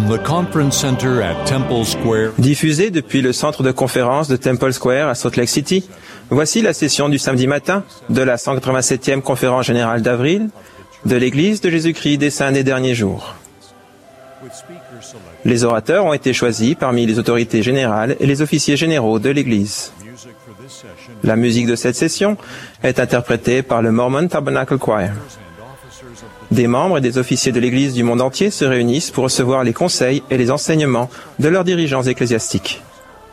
From the conference center at Temple Square. Diffusé depuis le centre de conférence de Temple Square à Salt Lake City, voici la session du samedi matin de la 187e conférence générale d'avril de l'Église de Jésus-Christ des Saints des Derniers Jours. Les orateurs ont été choisis parmi les autorités générales et les officiers généraux de l'Église. La musique de cette session est interprétée par le Mormon Tabernacle Choir. Des membres et des officiers de l'Église du monde entier se réunissent pour recevoir les conseils et les enseignements de leurs dirigeants ecclésiastiques.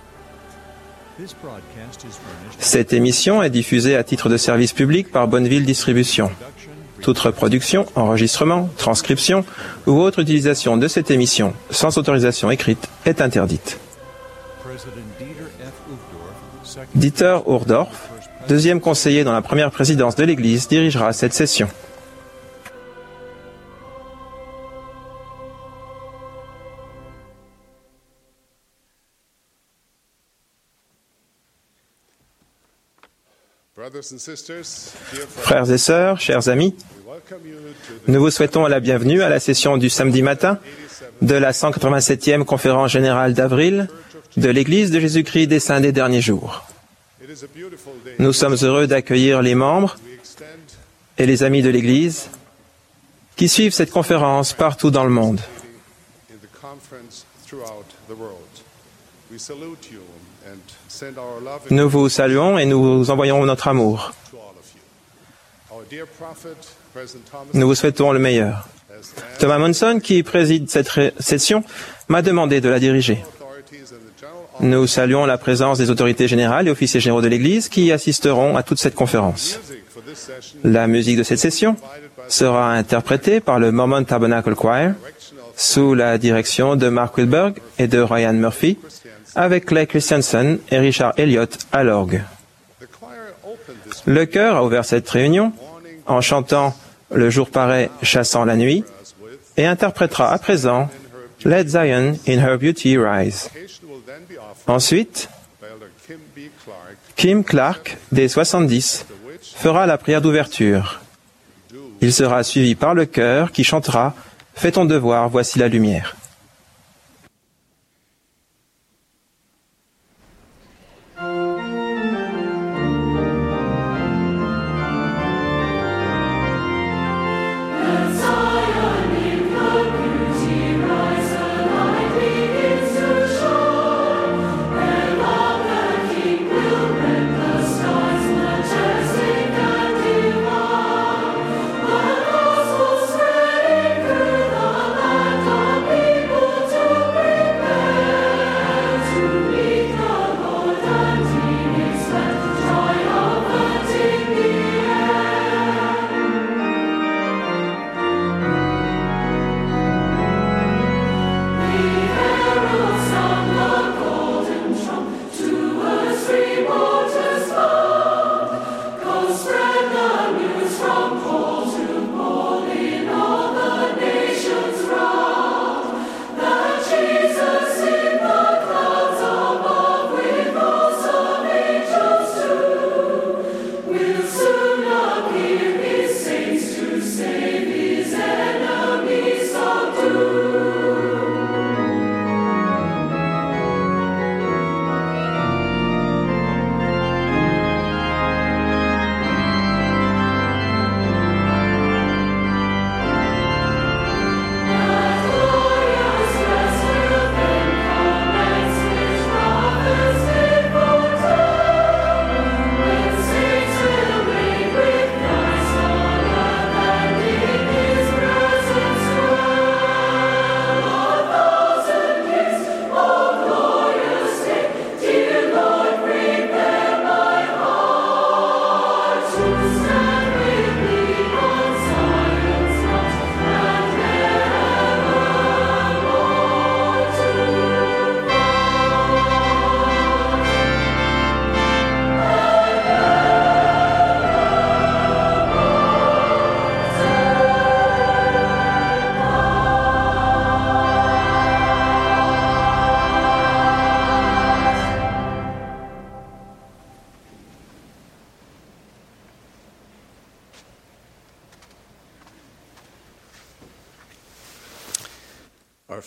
Cette émission est diffusée à titre de service public par Bonneville Distribution. Toute reproduction, enregistrement, transcription ou autre utilisation de cette émission sans autorisation écrite est interdite. Dieter Uchtdorf, deuxième conseiller dans la première présidence de l'Église, dirigera cette session. Frères et sœurs, chers amis, nous vous souhaitons la bienvenue à la session du samedi matin de la 187e conférence générale d'avril de l'Église de Jésus-Christ des Saints des Derniers Jours. Nous sommes heureux d'accueillir les membres et les amis de l'Église qui suivent cette conférence partout dans le monde. Nous vous saluons et nous vous envoyons notre amour. Nous vous souhaitons le meilleur. Thomas Monson, qui préside cette session, m'a demandé de la diriger. Nous saluons la présence des autorités générales et officiers généraux de l'Église qui assisteront à toute cette conférence. La musique de cette session sera interprétée par le Mormon Tabernacle Choir sous la direction de Mark Wilberg et de Ryan Murphy, avec Clay Christensen et Richard Elliott à l'orgue. Le chœur a ouvert cette réunion en chantant « Le jour paraît chassant la nuit » et interprétera à présent « Let Zion in her beauty rise ». Ensuite, Kim Clark, des 70, fera la prière d'ouverture. Il sera suivi par le chœur qui chantera « Fais ton devoir, voici la lumière ». Be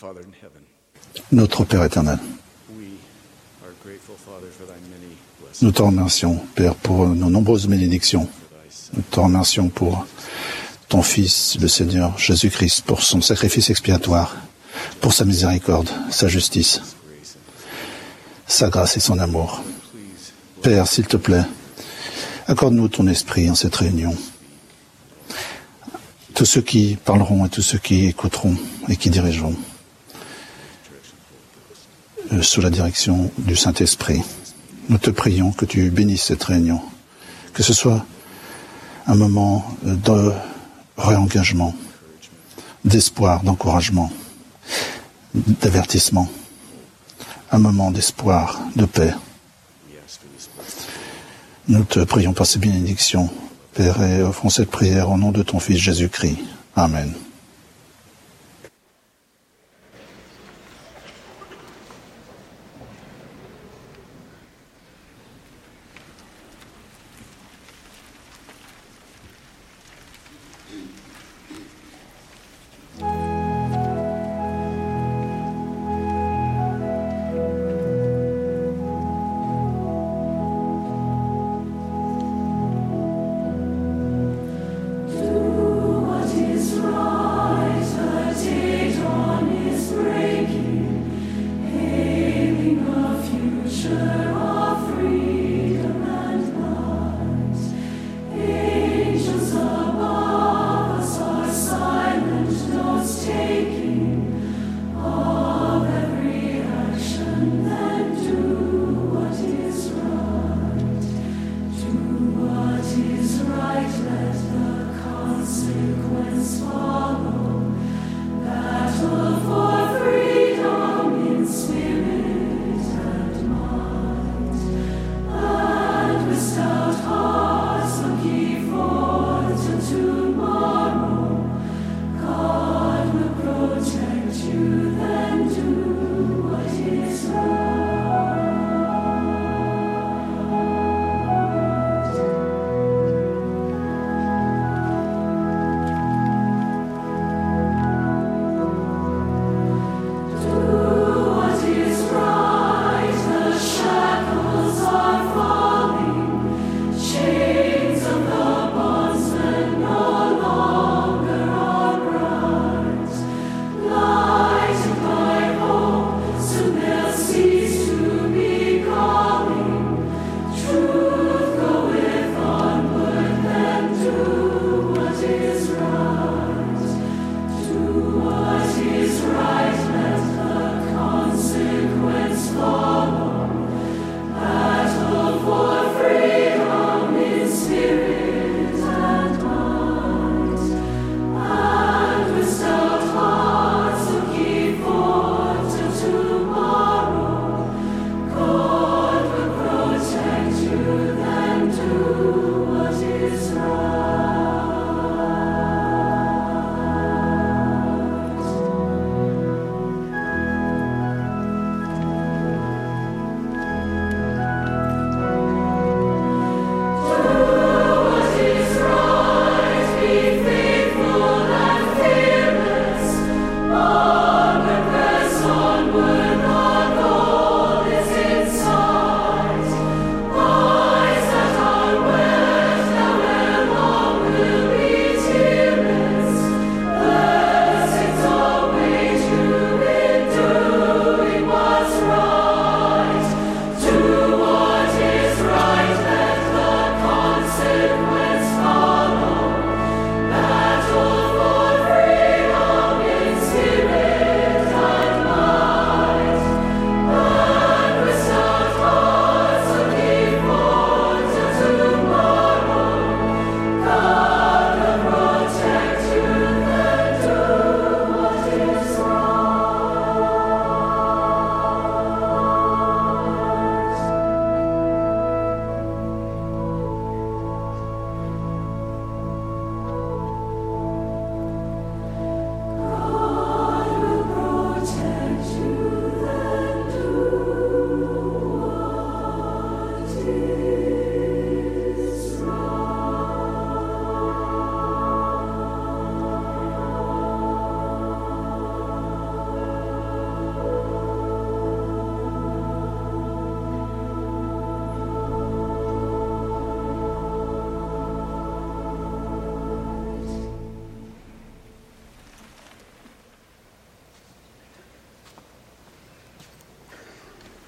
Notre Père éternel, nous te remercions, Père, pour nos nombreuses bénédictions. Nous te remercions pour ton Fils, le Seigneur Jésus-Christ, pour son sacrifice expiatoire, pour sa miséricorde, sa justice, sa grâce et son amour. Père, s'il te plaît, accorde-nous ton esprit en cette réunion. Tous ceux qui parleront et tous ceux qui écouteront et qui dirigeront sous la direction du Saint-Esprit. Nous te prions que tu bénisses cette réunion, que ce soit un moment de réengagement, d'espoir, d'encouragement, d'avertissement, un moment d'espoir, de paix. Nous te prions par ces bénédictions, Père, et offrons cette prière au nom de ton Fils Jésus-Christ. Amen. Do what is right.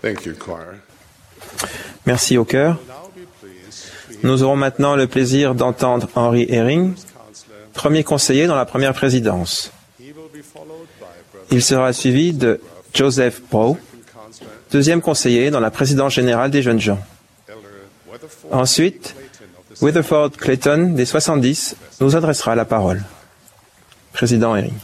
Merci au chœur. Nous aurons maintenant le plaisir d'entendre Henry Eyring, premier conseiller dans la première présidence. Il sera suivi de Joseph Brough, deuxième conseiller dans la présidence générale des jeunes gens. Ensuite, Witherford Clayton, des 70, nous adressera la parole. Président Eyring.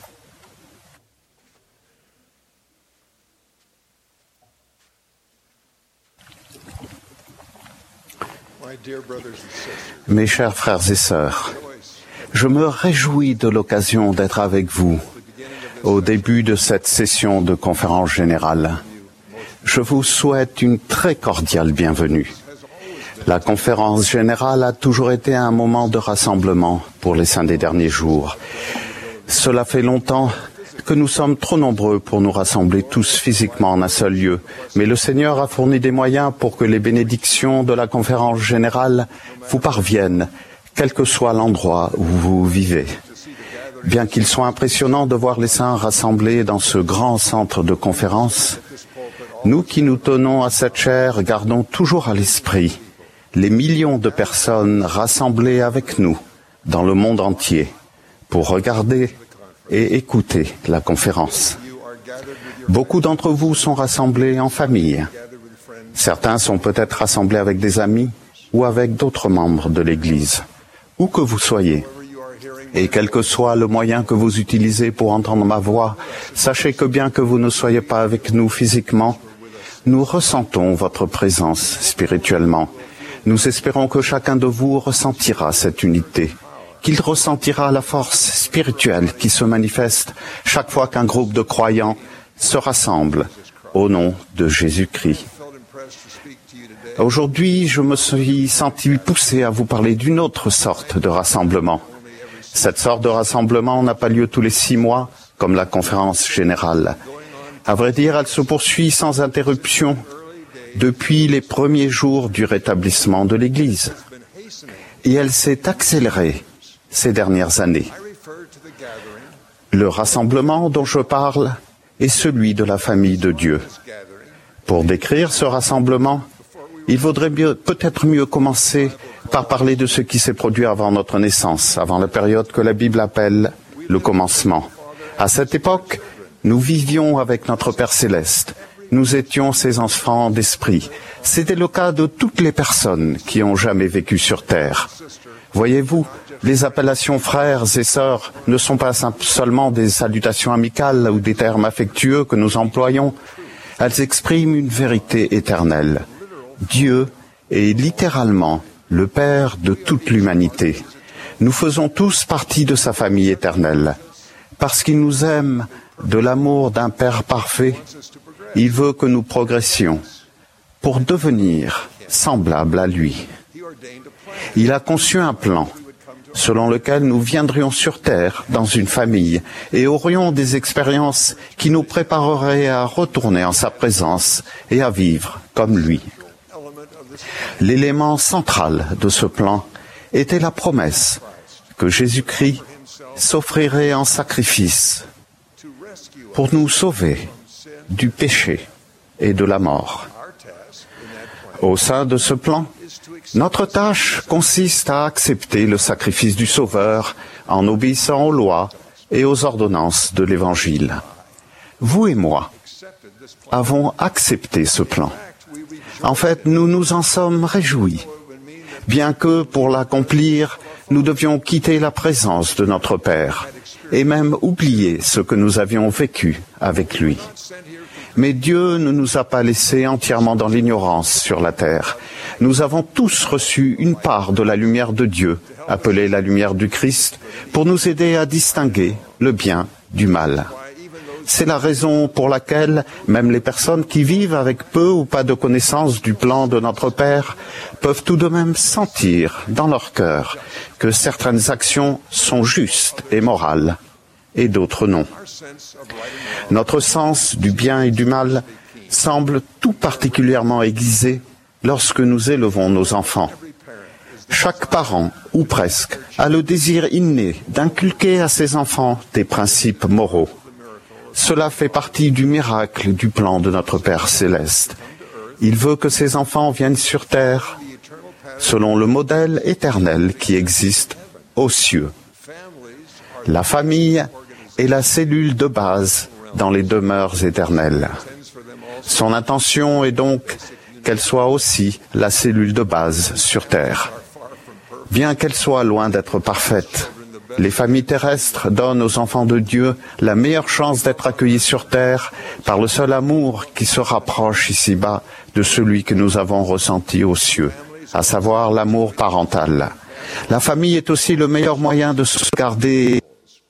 Mes chers frères et sœurs, je me réjouis de l'occasion d'être avec vous au début de cette session de conférence générale. Je vous souhaite une très cordiale bienvenue. La conférence générale a toujours été un moment de rassemblement pour les saints des derniers jours. Cela fait longtemps que nous sommes trop nombreux pour nous rassembler tous physiquement en un seul lieu, mais le Seigneur a fourni des moyens pour que les bénédictions de la conférence générale vous parviennent, quel que soit l'endroit où vous vivez. Bien qu'il soit impressionnant de voir les saints rassemblés dans ce grand centre de conférence, nous qui nous tenons à cette chaire gardons toujours à l'esprit les millions de personnes rassemblées avec nous dans le monde entier pour regarder et écouter la conférence. Beaucoup d'entre vous sont rassemblés en famille. Certains sont peut-être rassemblés avec des amis ou avec d'autres membres de l'Église. Où que vous soyez, et quel que soit le moyen que vous utilisez pour entendre ma voix, sachez que bien que vous ne soyez pas avec nous physiquement, nous ressentons votre présence spirituellement. Nous espérons que chacun de vous ressentira cette unité, qu'il ressentira la force spirituelle qui se manifeste chaque fois qu'un groupe de croyants se rassemble au nom de Jésus-Christ. Aujourd'hui, je me suis senti poussé à vous parler d'une autre sorte de rassemblement. Cette sorte de rassemblement n'a pas lieu tous les 6 mois, comme la conférence générale. À vrai dire, elle se poursuit sans interruption depuis les premiers jours du rétablissement de l'Église. Et elle s'est accélérée ces dernières années. Le rassemblement dont je parle est celui de la famille de Dieu. Pour décrire ce rassemblement, il vaudrait peut-être mieux commencer par parler de ce qui s'est produit avant notre naissance, avant la période que la Bible appelle le commencement. À cette époque, nous vivions avec notre Père Céleste. Nous étions ses enfants d'esprit. C'était le cas de toutes les personnes qui ont jamais vécu sur terre. Voyez-vous, les appellations frères et sœurs ne sont pas seulement des salutations amicales ou des termes affectueux que nous employons. Elles expriment une vérité éternelle. Dieu est littéralement le Père de toute l'humanité. Nous faisons tous partie de sa famille éternelle. Parce qu'il nous aime de l'amour d'un Père parfait, il veut que nous progressions pour devenir semblables à lui. Il a conçu un plan selon lequel nous viendrions sur terre dans une famille et aurions des expériences qui nous prépareraient à retourner en sa présence et à vivre comme lui. L'élément central de ce plan était la promesse que Jésus-Christ s'offrirait en sacrifice pour nous sauver du péché et de la mort. Au sein de ce plan, notre tâche consiste à accepter le sacrifice du Sauveur en obéissant aux lois et aux ordonnances de l'Évangile. Vous et moi avons accepté ce plan. En fait, nous nous en sommes réjouis, bien que, pour l'accomplir, nous devions quitter la présence de notre Père et même oublier ce que nous avions vécu avec lui. Mais Dieu ne nous a pas laissés entièrement dans l'ignorance sur la terre. Nous avons tous reçu une part de la lumière de Dieu, appelée la lumière du Christ, pour nous aider à distinguer le bien du mal. C'est la raison pour laquelle même les personnes qui vivent avec peu ou pas de connaissance du plan de notre Père peuvent tout de même sentir dans leur cœur que certaines actions sont justes et morales et d'autres non. Notre sens du bien et du mal semble tout particulièrement aiguisé lorsque nous élevons nos enfants. Chaque parent, ou presque, a le désir inné d'inculquer à ses enfants des principes moraux. Cela fait partie du miracle du plan de notre Père Céleste. Il veut que ses enfants viennent sur terre selon le modèle éternel qui existe aux cieux. La famille est la cellule de base dans les demeures éternelles. Son intention est donc qu'elle soit aussi la cellule de base sur terre. Bien qu'elle soit loin d'être parfaite, les familles terrestres donnent aux enfants de Dieu la meilleure chance d'être accueillis sur terre par le seul amour qui se rapproche ici-bas de celui que nous avons ressenti aux cieux, à savoir l'amour parental. La famille est aussi le meilleur moyen de se garder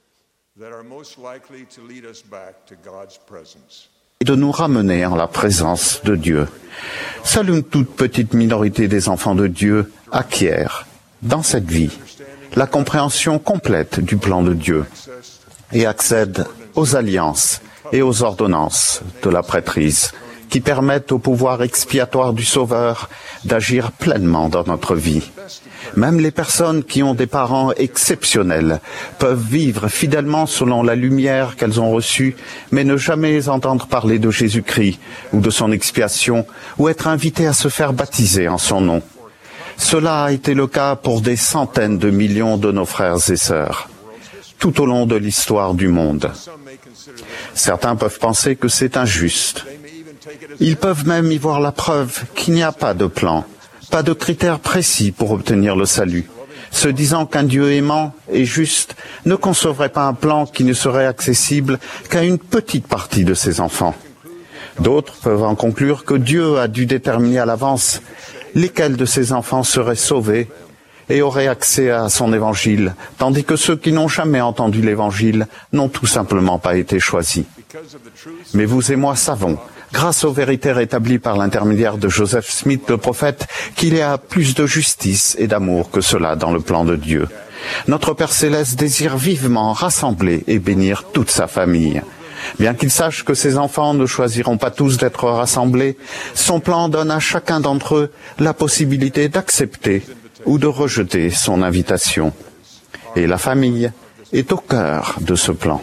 et de nous ramener en la présence de Dieu. Seule une toute petite minorité des enfants de Dieu acquiert, dans cette vie, la compréhension complète du plan de Dieu et accède aux alliances et aux ordonnances de la prêtrise qui permettent au pouvoir expiatoire du Sauveur d'agir pleinement dans notre vie. Même les personnes qui ont des parents exceptionnels peuvent vivre fidèlement selon la lumière qu'elles ont reçue, mais ne jamais entendre parler de Jésus-Christ ou de son expiation, ou être invitées à se faire baptiser en son nom. Cela a été le cas pour des centaines de millions de nos frères et sœurs, tout au long de l'histoire du monde. Certains peuvent penser que c'est injuste. Ils peuvent même y voir la preuve qu'il n'y a pas de plan, pas de critères précis pour obtenir le salut, se disant qu'un Dieu aimant et juste ne concevrait pas un plan qui ne serait accessible qu'à une petite partie de ses enfants. D'autres peuvent en conclure que Dieu a dû déterminer à l'avance lesquels de ses enfants seraient sauvés et auraient accès à son évangile, tandis que ceux qui n'ont jamais entendu l'évangile n'ont tout simplement pas été choisis. Mais vous et moi savons, grâce aux vérités rétablies par l'intermédiaire de Joseph Smith, le prophète, qu'il y a plus de justice et d'amour que cela dans le plan de Dieu. Notre Père Céleste désire vivement rassembler et bénir toute sa famille. Bien qu'il sache que ses enfants ne choisiront pas tous d'être rassemblés, son plan donne à chacun d'entre eux la possibilité d'accepter ou de rejeter son invitation. Et la famille est au cœur de ce plan.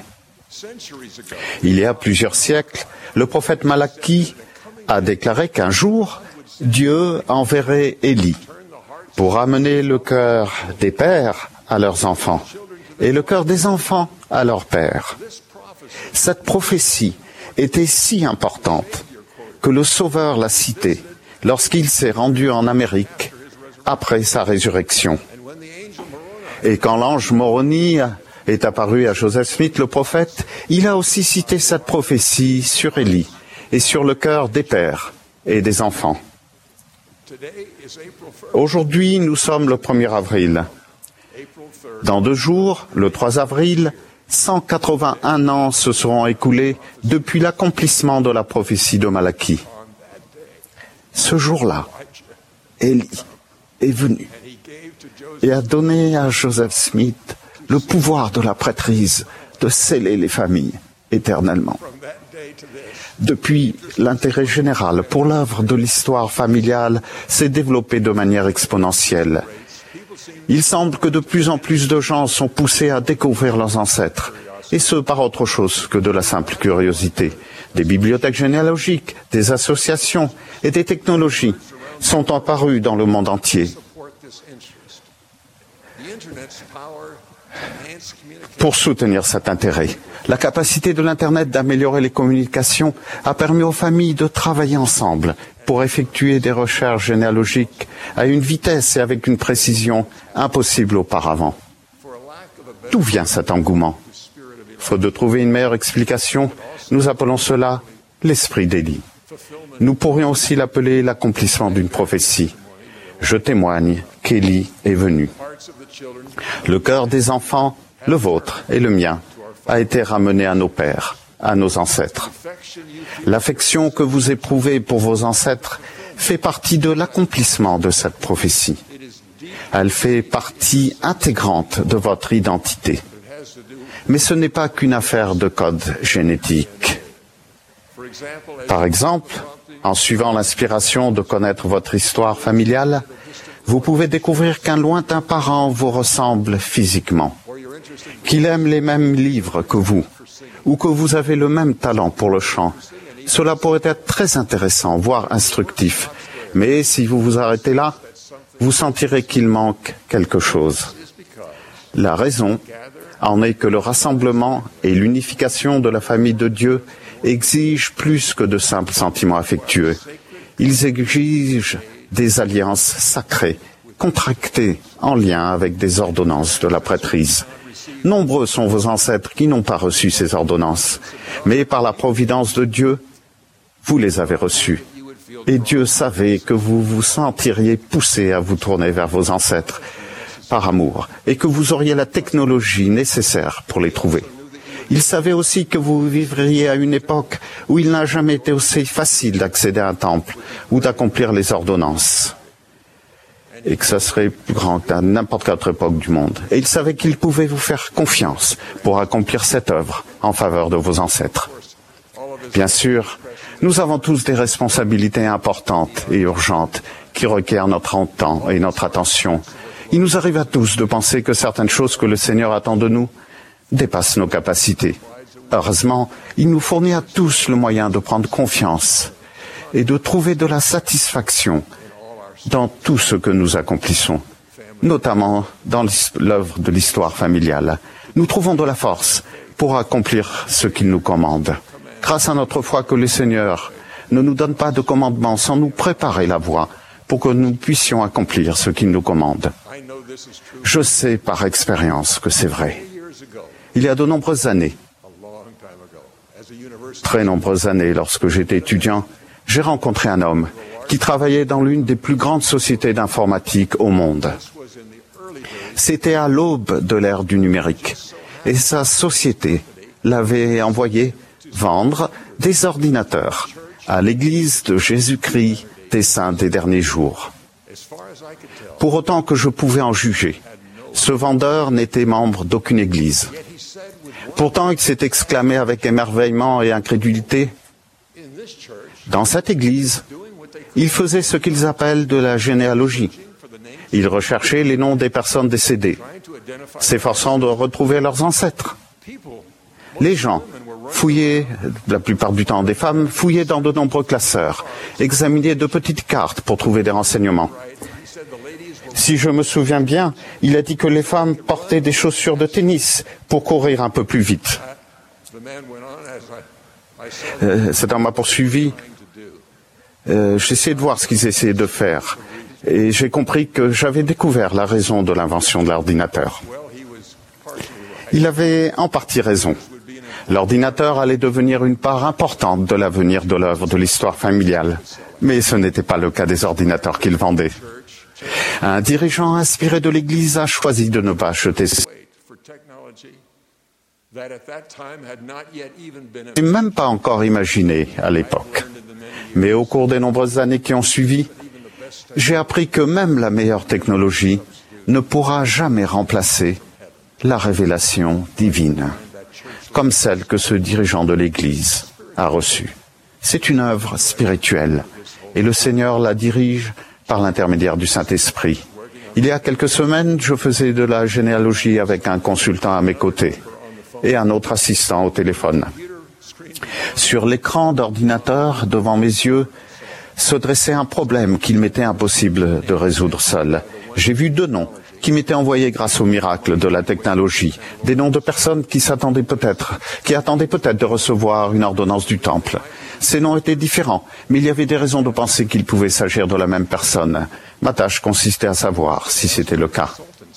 Il y a plusieurs siècles, le prophète Malachie a déclaré qu'un jour, Dieu enverrait Élie pour ramener le cœur des pères à leurs enfants et le cœur des enfants à leurs pères. Cette prophétie était si importante que le Sauveur l'a citée lorsqu'il s'est rendu en Amérique après sa résurrection. Et quand l'ange Moroni est apparu à Joseph Smith, le prophète, il a aussi cité cette prophétie sur Élie et sur le cœur des pères et des enfants. Aujourd'hui, nous sommes le 1er avril. Dans 2 jours, le 3 avril, 181 ans se seront écoulés depuis l'accomplissement de la prophétie de Malachie. Ce jour-là, Élie est venu et a donné à Joseph Smith le pouvoir de la prêtrise de sceller les familles éternellement. Depuis, l'intérêt général pour l'œuvre de l'histoire familiale s'est développé de manière exponentielle. Il semble que de plus en plus de gens sont poussés à découvrir leurs ancêtres, et ce par autre chose que de la simple curiosité. Des bibliothèques généalogiques, des associations et des technologies sont apparues dans le monde entier pour soutenir cet intérêt. La capacité de l'Internet d'améliorer les communications a permis aux familles de travailler ensemble pour effectuer des recherches généalogiques à une vitesse et avec une précision impossible auparavant. D'où vient cet engouement? Faute de trouver une meilleure explication, nous appelons cela l'esprit d'Élie. Nous pourrions aussi l'appeler l'accomplissement d'une prophétie. Je témoigne qu'Élie est venu. Le cœur des enfants, le vôtre et le mien, a été ramené à nos pères, à nos ancêtres. L'affection que vous éprouvez pour vos ancêtres fait partie de l'accomplissement de cette prophétie. Elle fait partie intégrante de votre identité. Mais ce n'est pas qu'une affaire de code génétique. Par exemple, en suivant l'inspiration de connaître votre histoire familiale, vous pouvez découvrir qu'un lointain parent vous ressemble physiquement, qu'il aime les mêmes livres que vous, ou que vous avez le même talent pour le chant, Cela pourrait être très intéressant, voire instructif. Mais si vous vous arrêtez là, vous sentirez qu'il manque quelque chose. La raison en est que le rassemblement et l'unification de la famille de Dieu exigent plus que de simples sentiments affectueux. Ils exigent des alliances sacrées, contractées en lien avec des ordonnances de la prêtrise. Nombreux sont vos ancêtres qui n'ont pas reçu ces ordonnances, mais par la providence de Dieu, vous les avez reçues. Et Dieu savait que vous vous sentiriez poussé à vous tourner vers vos ancêtres par amour et que vous auriez la technologie nécessaire pour les trouver. Il savait aussi que vous vivriez à une époque où il n'a jamais été aussi facile d'accéder à un temple ou d'accomplir les ordonnances, et que ça serait plus grand qu'à n'importe quelle autre époque du monde. Et il savait qu'il pouvait vous faire confiance pour accomplir cette œuvre en faveur de vos ancêtres. Bien sûr, nous avons tous des responsabilités importantes et urgentes qui requièrent notre temps et notre attention. Il nous arrive à tous de penser que certaines choses que le Seigneur attend de nous dépassent nos capacités. Heureusement, il nous fournit à tous le moyen de prendre confiance et de trouver de la satisfaction dans tout ce que nous accomplissons, notamment dans l'œuvre de l'histoire familiale. Nous trouvons de la force pour accomplir ce qu'il nous commande. Grâce à notre foi que le Seigneur ne nous donne pas de commandement sans nous préparer la voie pour que nous puissions accomplir ce qu'il nous commande. Je sais par expérience que c'est vrai. Il y a de nombreuses années, très nombreuses années, lorsque j'étais étudiant, j'ai rencontré un homme qui travaillait dans l'une des plus grandes sociétés d'informatique au monde. C'était à l'aube de l'ère du numérique, et sa société l'avait envoyé vendre des ordinateurs à l'Église de Jésus-Christ des Saints des derniers jours. Pour autant que je pouvais en juger, ce vendeur n'était membre d'aucune église. Pourtant, il s'est exclamé avec émerveillement et incrédulité, « Dans cette église, il faisait ce qu'ils appellent de la généalogie. Il recherchait les noms des personnes décédées, s'efforçant de retrouver leurs ancêtres. Les gens fouillaient, la plupart du temps des femmes, fouillaient dans de nombreux classeurs, examinaient de petites cartes pour trouver des renseignements. Si je me souviens bien, il a dit que les femmes portaient des chaussures de tennis pour courir un peu plus vite. Cet homme m'a poursuivi. J'essayais de voir ce qu'ils essayaient de faire. Et j'ai compris que j'avais découvert la raison de l'invention de l'ordinateur. Il avait en partie raison. L'ordinateur allait devenir une part importante de l'avenir de l'œuvre de l'histoire familiale. Mais ce n'était pas le cas des ordinateurs qu'il vendait. Un dirigeant inspiré de l'Église a choisi de ne pas acheter et même pas encore imaginé à l'époque. Mais au cours des nombreuses années qui ont suivi, j'ai appris que même la meilleure technologie ne pourra jamais remplacer la révélation divine, comme celle que ce dirigeant de l'Église a reçue. C'est une œuvre spirituelle, et le Seigneur la dirige par l'intermédiaire du Saint-Esprit. Il y a quelques semaines, je faisais de la généalogie avec un consultant à mes côtés et un autre assistant au téléphone. Sur l'écran d'ordinateur, devant mes yeux, se dressait un problème qu'il m'était impossible de résoudre seul. J'ai vu 2 noms qui m'étaient envoyés grâce au miracle de la technologie, des noms de personnes qui attendaient peut-être de recevoir une ordonnance du temple. Ces noms étaient différents, mais il y avait des raisons de penser qu'il pouvait s'agir de la même personne. Ma tâche consistait à savoir si c'était le cas.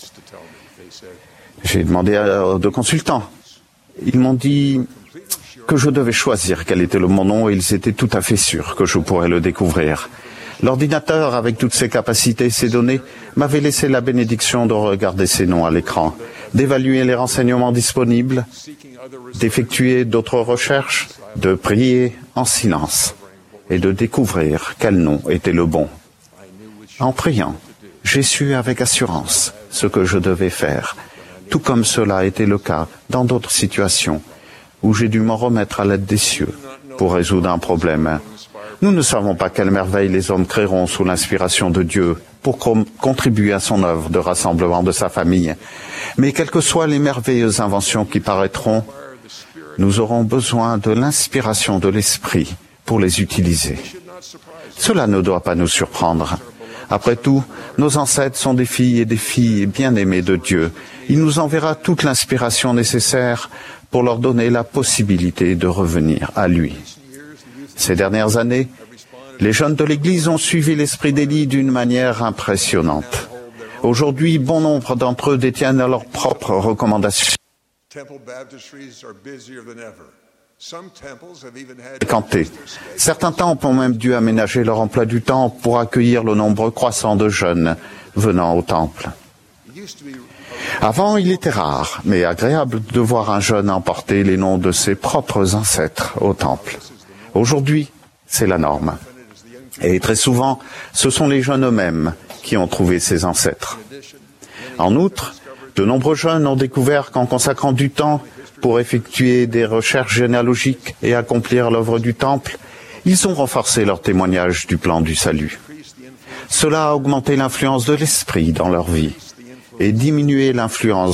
J'ai demandé à 2 consultants. Ils m'ont dit que je devais choisir quel était mon nom et ils étaient tout à fait sûrs que je pourrais le découvrir. L'ordinateur, avec toutes ses capacités et ses données, m'avait laissé la bénédiction de regarder ces noms à l'écran, d'évaluer les renseignements disponibles, d'effectuer d'autres recherches, de prier en silence et de découvrir quel nom était le bon. En priant, j'ai su avec assurance ce que je devais faire, tout comme cela était le cas dans d'autres situations où j'ai dû m'en remettre à l'aide des cieux pour résoudre un problème. Nous ne savons pas quelle merveille les hommes créeront sous l'inspiration de Dieu pour contribuer à son œuvre de rassemblement de sa famille. Mais quelles que soient les merveilleuses inventions qui paraîtront, nous aurons besoin de l'inspiration de l'Esprit pour les utiliser. Cela ne doit pas nous surprendre. Après tout, nos ancêtres sont des filles et des filles bien-aimées de Dieu. Il nous enverra toute l'inspiration nécessaire pour leur donner la possibilité de revenir à lui. Ces dernières années, les jeunes de l'Église ont suivi l'esprit d'Élie d'une manière impressionnante. Aujourd'hui, bon nombre d'entre eux détiennent leurs propres recommandations. Certains temples ont même dû aménager leur emploi du temps pour accueillir le nombre croissant de jeunes venant au temple. Avant, il était rare, mais agréable de voir un jeune emporter les noms de ses propres ancêtres au temple. Aujourd'hui, c'est la norme. Et très souvent, ce sont les jeunes eux-mêmes qui ont trouvé ces ancêtres. En outre, de nombreux jeunes ont découvert qu'en consacrant du temps pour effectuer des recherches généalogiques et accomplir l'œuvre du temple, ils ont renforcé leur témoignage du plan du salut. Cela a augmenté l'influence de l'esprit dans leur vie et diminué l'influence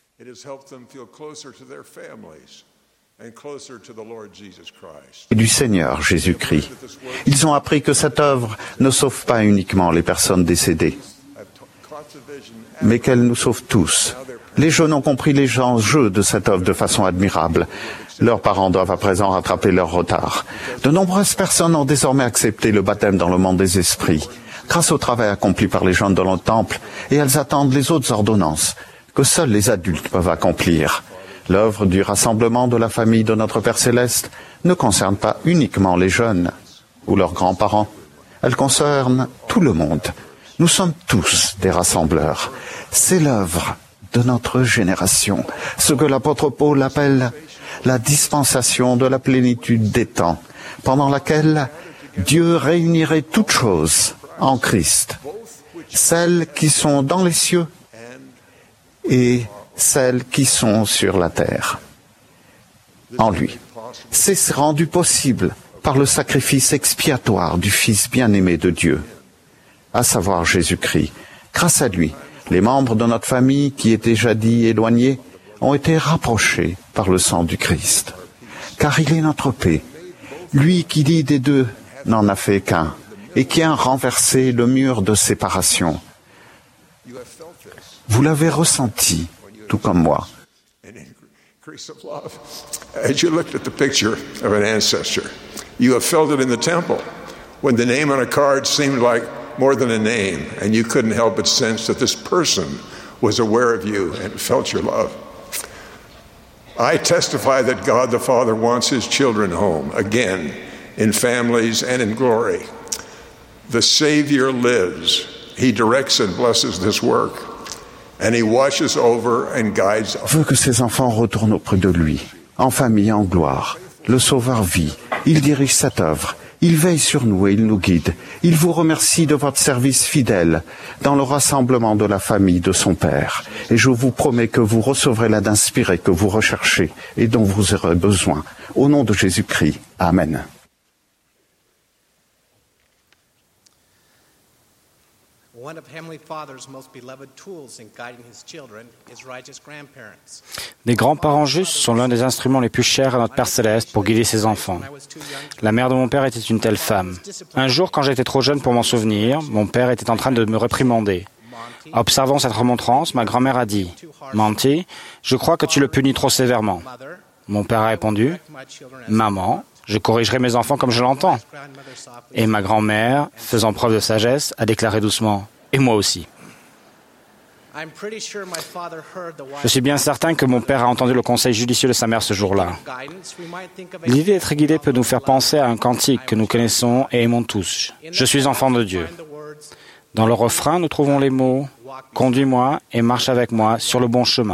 du Seigneur Jésus-Christ. Ils ont appris que cette œuvre ne sauve pas uniquement les personnes décédées, mais qu'elle nous sauve tous. Les jeunes ont compris les enjeux de cette œuvre de façon admirable. Leurs parents doivent à présent rattraper leur retard. De nombreuses personnes ont désormais accepté le baptême dans le monde des esprits, grâce au travail accompli par les jeunes dans le temple, et elles attendent les autres ordonnances que seuls les adultes peuvent accomplir. L'œuvre du rassemblement de la famille de notre Père Céleste ne concerne pas uniquement les jeunes ou leurs grands-parents. Elle concerne tout le monde. Nous sommes tous des rassembleurs. C'est l'œuvre de notre génération, ce que l'apôtre Paul appelle la dispensation de la plénitude des temps, pendant laquelle Dieu réunirait toutes choses en Christ, celles qui sont dans les cieux et celles qui sont sur la terre. En lui, c'est rendu possible par le sacrifice expiatoire du Fils bien-aimé de Dieu, à savoir Jésus-Christ. Grâce à lui, les membres de notre famille qui étaient jadis éloignés ont été rapprochés par le sang du Christ. Car il est notre paix. Lui qui dit des deux n'en a fait qu'un et qui a renversé le mur de séparation. Vous l'avez ressenti, tout comme moi. As you looked at the picture of an ancestor, you have felt it in the temple when the name on a card seemed like more than a name, and you couldn't help but sense that this person was aware of you and felt your love. I testify that God the Father wants His children home, again, in families and in glory. The Savior lives. He directs and blesses this work, and He watches over and guides. Veut que ses enfants retournent auprès de lui, en famille, en gloire. Le Sauveur vit. Il dirige cette œuvre. Il veille sur nous et il nous guide. Il vous remercie de votre service fidèle dans le rassemblement de la famille de son Père. Et je vous promets que vous recevrez l'aide inspirée que vous recherchez et dont vous aurez besoin. Au nom de Jésus-Christ. Amen. One of Heavenly Father's most beloved tools in guiding His children is righteous grandparents. Les grands-parents justes sont l'un des instruments les plus chers à notre Père Céleste pour guider ses enfants. La mère de mon père était une telle femme. Un jour, quand j'étais trop jeune pour m'en souvenir, mon père était en train de me réprimander. Observant cette remontrance, ma grand-mère a dit « Monty, je crois que tu le punis trop sévèrement. » Mon père a répondu « Maman, je corrigerai mes enfants comme je l'entends. » Et ma grand-mère, faisant preuve de sagesse, a déclaré doucement « Et moi aussi. » Je suis bien certain que mon père a entendu le conseil judicieux de sa mère ce jour-là. L'idée d'être guidé peut nous faire penser à un cantique que nous connaissons et aimons tous. « Je suis enfant de Dieu ». Dans le refrain, nous trouvons les mots « Conduis-moi et marche avec moi sur le bon chemin ».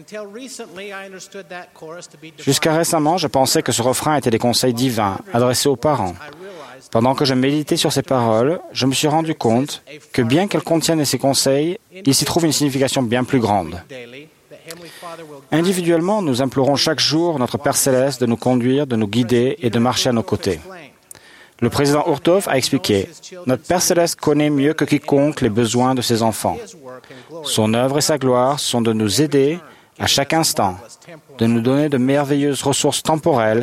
Jusqu'à récemment, je pensais que ce refrain était des conseils divins adressés aux parents. Pendant que je méditais sur ces paroles, je me suis rendu compte que bien qu'elles contiennent ces conseils, il s'y trouve une signification bien plus grande. Individuellement, nous implorons chaque jour notre Père Céleste de nous conduire, de nous guider et de marcher à nos côtés. Le président Urtov a expliqué « Notre Père Céleste connaît mieux que quiconque les besoins de ses enfants. Son œuvre et sa gloire sont de nous aider à chaque instant, de nous donner de merveilleuses ressources temporelles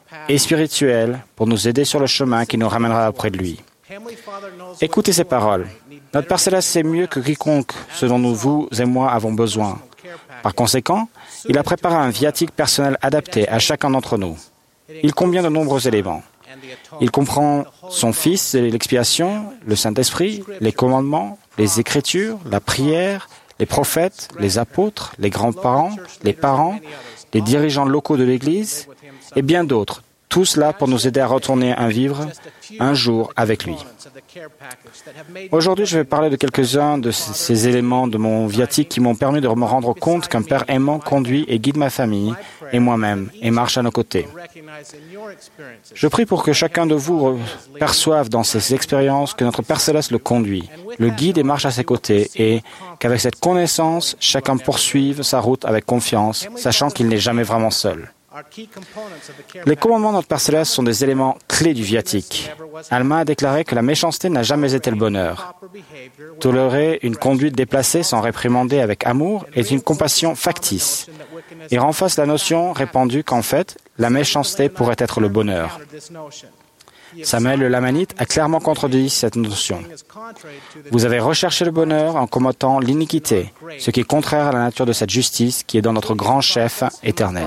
et spirituelle pour nous aider sur le chemin qui nous ramènera auprès de lui. Écoutez ces paroles. Notre Père Céleste sait mieux que quiconque ce dont nous, vous et moi avons besoin. Par conséquent, il a préparé un viatique personnel adapté à chacun d'entre nous. Il contient de nombreux éléments. Il comprend son Fils et l'expiation, le Saint-Esprit, les commandements, les Écritures, la prière, les prophètes, les apôtres, les grands-parents, les parents, les dirigeants locaux de l'Église et bien d'autres. Tout cela pour nous aider à retourner à vivre un jour avec lui. Aujourd'hui, je vais parler de quelques-uns de ces éléments de mon viatique qui m'ont permis de me rendre compte qu'un Père aimant conduit et guide ma famille et moi-même et marche à nos côtés. Je prie pour que chacun de vous perçoive dans ses expériences que notre Père Céleste le conduit, le guide et marche à ses côtés et qu'avec cette connaissance, chacun poursuive sa route avec confiance, sachant qu'il n'est jamais vraiment seul. Les commandements de notre Père Céleste sont des éléments clés du viatique. Alma a déclaré que la méchanceté n'a jamais été le bonheur. Tolérer une conduite déplacée sans réprimander avec amour est une compassion factice et renforce la notion répandue qu'en fait, la méchanceté pourrait être le bonheur. Samuel le Lamanite a clairement contredit cette notion. Vous avez recherché le bonheur en commettant l'iniquité, ce qui est contraire à la nature de cette justice qui est dans notre grand chef éternel.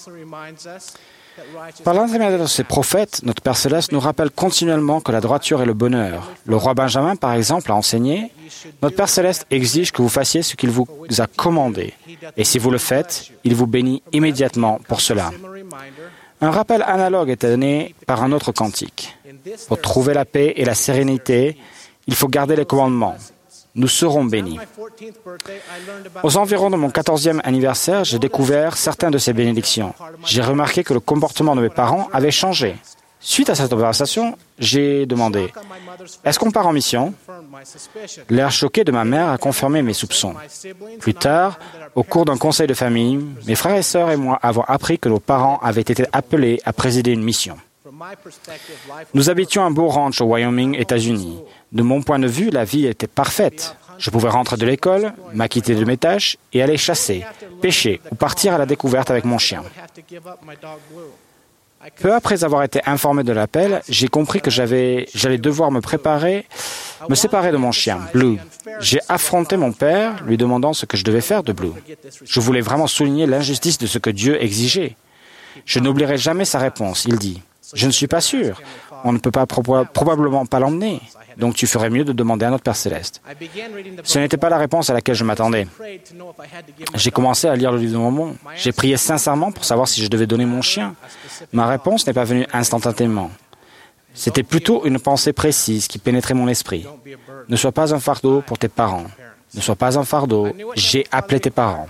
Par l'intermédiaire de ces prophètes, notre Père Céleste nous rappelle continuellement que la droiture est le bonheur. Le roi Benjamin, par exemple, a enseigné « Notre Père Céleste exige que vous fassiez ce qu'il vous a commandé, et si vous le faites, il vous bénit immédiatement pour cela. » Un rappel analogue est donné par un autre cantique. Pour trouver la paix et la sérénité, il faut garder les commandements. Nous serons bénis. Aux environs de mon 14e anniversaire, j'ai découvert certaines de ces bénédictions. J'ai remarqué que le comportement de mes parents avait changé. Suite à cette conversation, j'ai demandé « Est-ce qu'on part en mission ?» L'air choqué de ma mère a confirmé mes soupçons. Plus tard, au cours d'un conseil de famille, mes frères et sœurs et moi avons appris que nos parents avaient été appelés à présider une mission. Nous habitions un beau ranch au Wyoming, États-Unis. De mon point de vue, la vie était parfaite. Je pouvais rentrer de l'école, m'acquitter de mes tâches et aller chasser, pêcher ou partir à la découverte avec mon chien. Peu après avoir été informé de l'appel, j'ai compris que j'allais devoir me séparer de mon chien, Blue. J'ai affronté mon père, lui demandant ce que je devais faire de Blue. Je voulais vraiment souligner l'injustice de ce que Dieu exigeait. Je n'oublierai jamais sa réponse. Il dit « Je ne suis pas sûr. On ne peut probablement pas l'emmener. Donc tu ferais mieux de demander à notre Père Céleste. » Ce n'était pas la réponse à laquelle je m'attendais. J'ai commencé à lire le livre de Mormon. J'ai prié sincèrement pour savoir si je devais donner mon chien. Ma réponse n'est pas venue instantanément. C'était plutôt une pensée précise qui pénétrait mon esprit. Ne sois pas un fardeau pour tes parents. Ne sois pas un fardeau. J'ai appelé tes parents.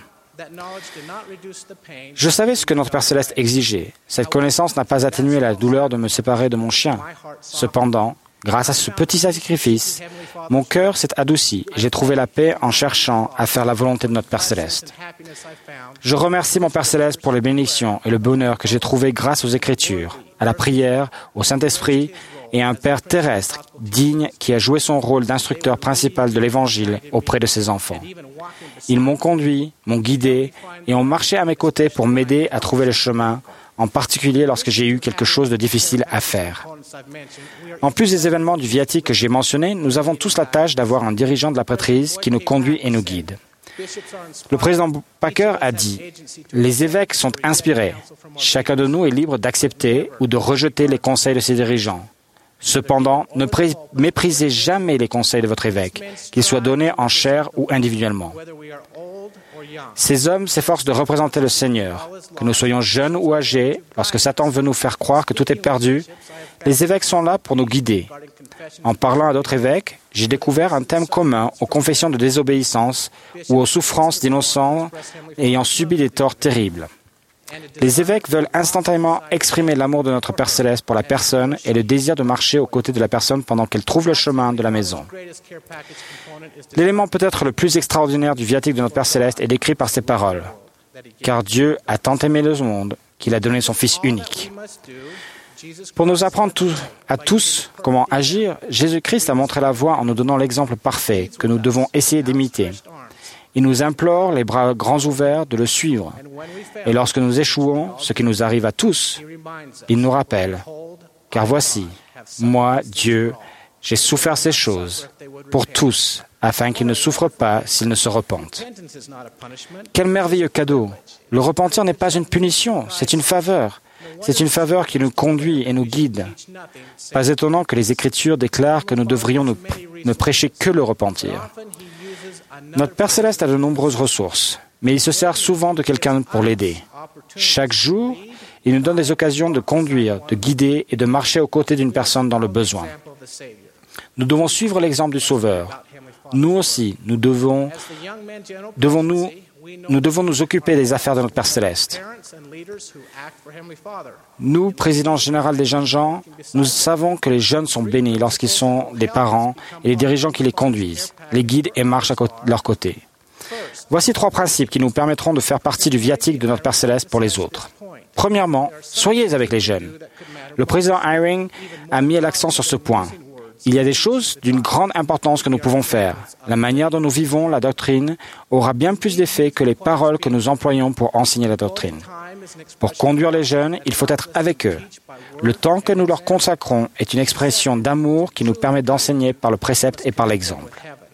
Je savais ce que notre Père Céleste exigeait. Cette connaissance n'a pas atténué la douleur de me séparer de mon chien. Cependant, grâce à ce petit sacrifice, mon cœur s'est adouci et j'ai trouvé la paix en cherchant à faire la volonté de notre Père Céleste. Je remercie mon Père Céleste pour les bénédictions et le bonheur que j'ai trouvé grâce aux Écritures, à la prière, au Saint-Esprit et à un Père terrestre digne qui a joué son rôle d'instructeur principal de l'Évangile auprès de ses enfants. Ils m'ont conduit, m'ont guidé et ont marché à mes côtés pour m'aider à trouver le chemin, en particulier lorsque j'ai eu quelque chose de difficile à faire. En plus des événements du viatique que j'ai mentionnés, nous avons tous la tâche d'avoir un dirigeant de la prêtrise qui nous conduit et nous guide. Le président Packer a dit « Les évêques sont inspirés. Chacun de nous est libre d'accepter ou de rejeter les conseils de ses dirigeants. Cependant, ne méprisez jamais les conseils de votre évêque, qu'ils soient donnés en chair ou individuellement. Ces hommes s'efforcent de représenter le Seigneur. Que nous soyons jeunes ou âgés, lorsque Satan veut nous faire croire que tout est perdu, les évêques sont là pour nous guider. En parlant à d'autres évêques, j'ai découvert un thème commun aux confessions de désobéissance ou aux souffrances d'innocents ayant subi des torts terribles. Les évêques veulent instantanément exprimer l'amour de notre Père Céleste pour la personne et le désir de marcher aux côtés de la personne pendant qu'elle trouve le chemin de la maison. L'élément peut-être le plus extraordinaire du viatique de notre Père Céleste est décrit par ces paroles. « Car Dieu a tant aimé le monde qu'il a donné son Fils unique. » Pour nous apprendre à tous comment agir, Jésus-Christ a montré la voie en nous donnant l'exemple parfait que nous devons essayer d'imiter. Il nous implore, les bras grands ouverts, de le suivre. Et lorsque nous échouons, ce qui nous arrive à tous, il nous rappelle, « Car voici, moi, Dieu, j'ai souffert ces choses pour tous, afin qu'ils ne souffrent pas s'ils ne se repentent. » Quel merveilleux cadeau! Le repentir n'est pas une punition, c'est une faveur. C'est une faveur qui nous conduit et nous guide. Pas étonnant que les Écritures déclarent que nous devrions ne prêcher que le repentir. Notre Père Céleste a de nombreuses ressources, mais il se sert souvent de quelqu'un pour l'aider. Chaque jour, il nous donne des occasions de conduire, de guider et de marcher aux côtés d'une personne dans le besoin. Nous devons suivre l'exemple du Sauveur. Nous aussi, nous devons nous occuper des affaires de notre Père Céleste. Nous, président général des jeunes gens, nous savons que les jeunes sont bénis lorsqu'ils sont des parents et les dirigeants qui les conduisent, les guident et marchent à leur côté. Voici 3 principes qui nous permettront de faire partie du viatique de notre Père Céleste pour les autres. Premièrement, soyez avec les jeunes. Le président Eyring a mis l'accent sur ce point. Il y a des choses d'une grande importance que nous pouvons faire. La manière dont nous vivons la doctrine aura bien plus d'effet que les paroles que nous employons pour enseigner la doctrine. Pour conduire les jeunes, il faut être avec eux. Le temps que nous leur consacrons est une expression d'amour qui nous permet d'enseigner par le précepte et par l'exemple.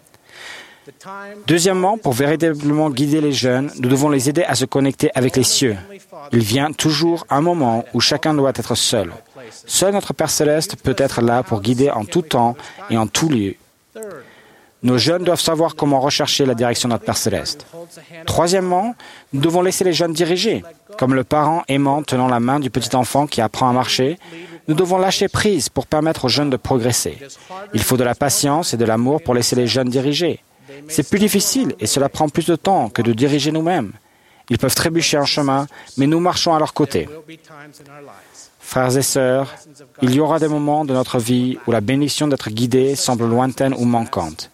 Deuxièmement, pour véritablement guider les jeunes, nous devons les aider à se connecter avec les cieux. Il vient toujours un moment où chacun doit être seul. Seul notre Père Céleste peut être là pour guider en tout temps et en tout lieu. Nos jeunes doivent savoir comment rechercher la direction de notre Père Céleste. Troisièmement, nous devons laisser les jeunes diriger. Comme le parent aimant tenant la main du petit enfant qui apprend à marcher, nous devons lâcher prise pour permettre aux jeunes de progresser. Il faut de la patience et de l'amour pour laisser les jeunes diriger. C'est plus difficile et cela prend plus de temps que de diriger nous-mêmes. Ils peuvent trébucher en chemin, mais nous marchons à leur côté. Frères et sœurs, il y aura des moments de notre vie où la bénédiction d'être guidé semble lointaine ou manquante.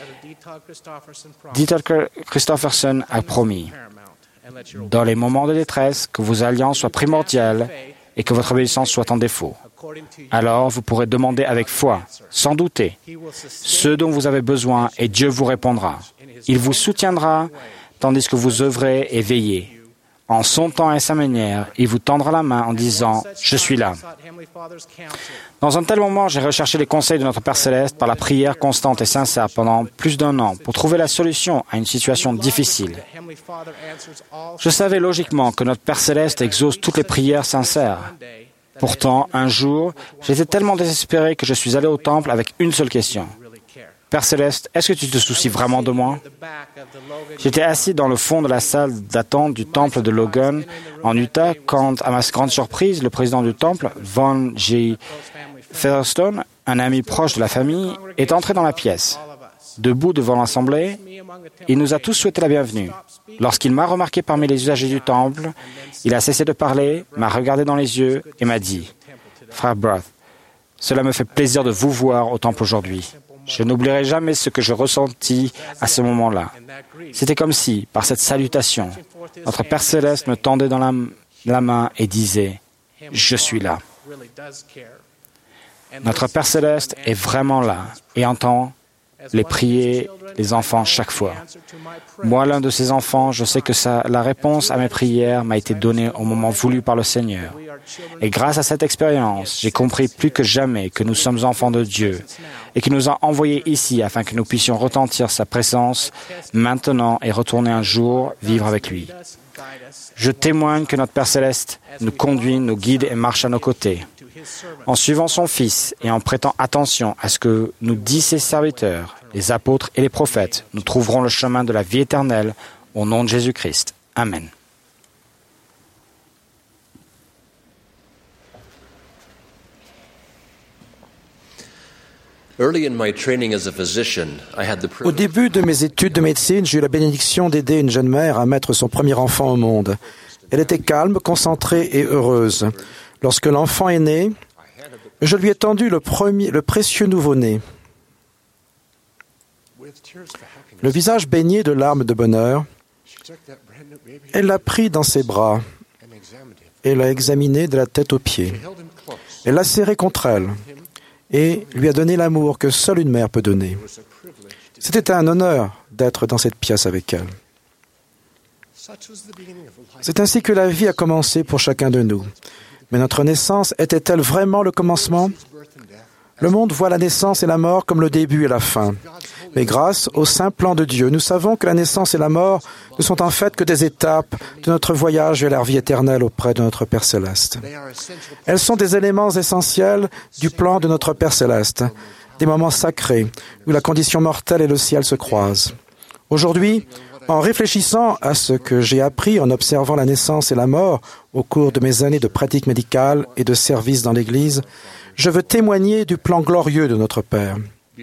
Dieter Christofferson a promis, dans les moments de détresse, que vos alliances soient primordiales et que votre obéissance soit en défaut. Alors vous pourrez demander avec foi, sans douter, ce dont vous avez besoin et Dieu vous répondra. Il vous soutiendra tandis que vous œuvrez et veillez. En son temps et à sa manière, il vous tendra la main en disant « Je suis là ». Dans un tel moment, j'ai recherché les conseils de notre Père Céleste par la prière constante et sincère pendant plus d'1 an pour trouver la solution à une situation difficile. Je savais logiquement que notre Père Céleste exauce toutes les prières sincères. Pourtant, un jour, j'étais tellement désespéré que je suis allé au temple avec une seule question. Père Céleste, est-ce que tu te soucies vraiment de moi? J'étais assis dans le fond de la salle d'attente du temple de Logan, en Utah, quand, à ma grande surprise, le président du temple, Von G. Featherstone, un ami proche de la famille, est entré dans la pièce. Debout devant l'assemblée, il nous a tous souhaité la bienvenue. Lorsqu'il m'a remarqué parmi les usagers du temple, il a cessé de parler, m'a regardé dans les yeux et m'a dit « Frère Broth, cela me fait plaisir de vous voir au temple aujourd'hui. Je n'oublierai jamais ce que je ressentis à ce moment-là. C'était comme si, par cette salutation, notre Père Céleste me tendait dans la main et disait « Je suis là ». Notre Père Céleste est vraiment là et entend les prier les enfants chaque fois. Moi, l'un de ces enfants, je sais que la réponse à mes prières m'a été donnée au moment voulu par le Seigneur. Et grâce à cette expérience, j'ai compris plus que jamais que nous sommes enfants de Dieu et qu'il nous a envoyés ici afin que nous puissions retentir sa présence maintenant et retourner un jour vivre avec lui. Je témoigne que notre Père Céleste nous conduit, nous guide et marche à nos côtés. En suivant son Fils et en prêtant attention à ce que nous disent ses serviteurs, les apôtres et les prophètes, nous trouverons le chemin de la vie éternelle au nom de Jésus-Christ. Amen. Au début de mes études de médecine, j'ai eu la bénédiction d'aider une jeune mère à mettre son premier enfant au monde. Elle était calme, concentrée et heureuse. Lorsque l'enfant est né, je lui ai tendu le précieux nouveau-né. Le visage baigné de larmes de bonheur, elle l'a pris dans ses bras et l'a examiné de la tête aux pieds. Elle l'a serré contre elle et lui a donné l'amour que seule une mère peut donner. C'était un honneur d'être dans cette pièce avec elle. C'est ainsi que la vie a commencé pour chacun de nous. Mais notre naissance était-elle vraiment le commencement? Le monde voit la naissance et la mort comme le début et la fin. Mais grâce au saint plan de Dieu, nous savons que la naissance et la mort ne sont en fait que des étapes de notre voyage vers la vie éternelle auprès de notre Père Céleste. Elles sont des éléments essentiels du plan de notre Père Céleste, des moments sacrés où la condition mortelle et le ciel se croisent. Aujourd'hui, en réfléchissant à ce que j'ai appris en observant la naissance et la mort au cours de mes années de pratique médicale et de service dans l'Église, je veux témoigner du plan glorieux de notre Père.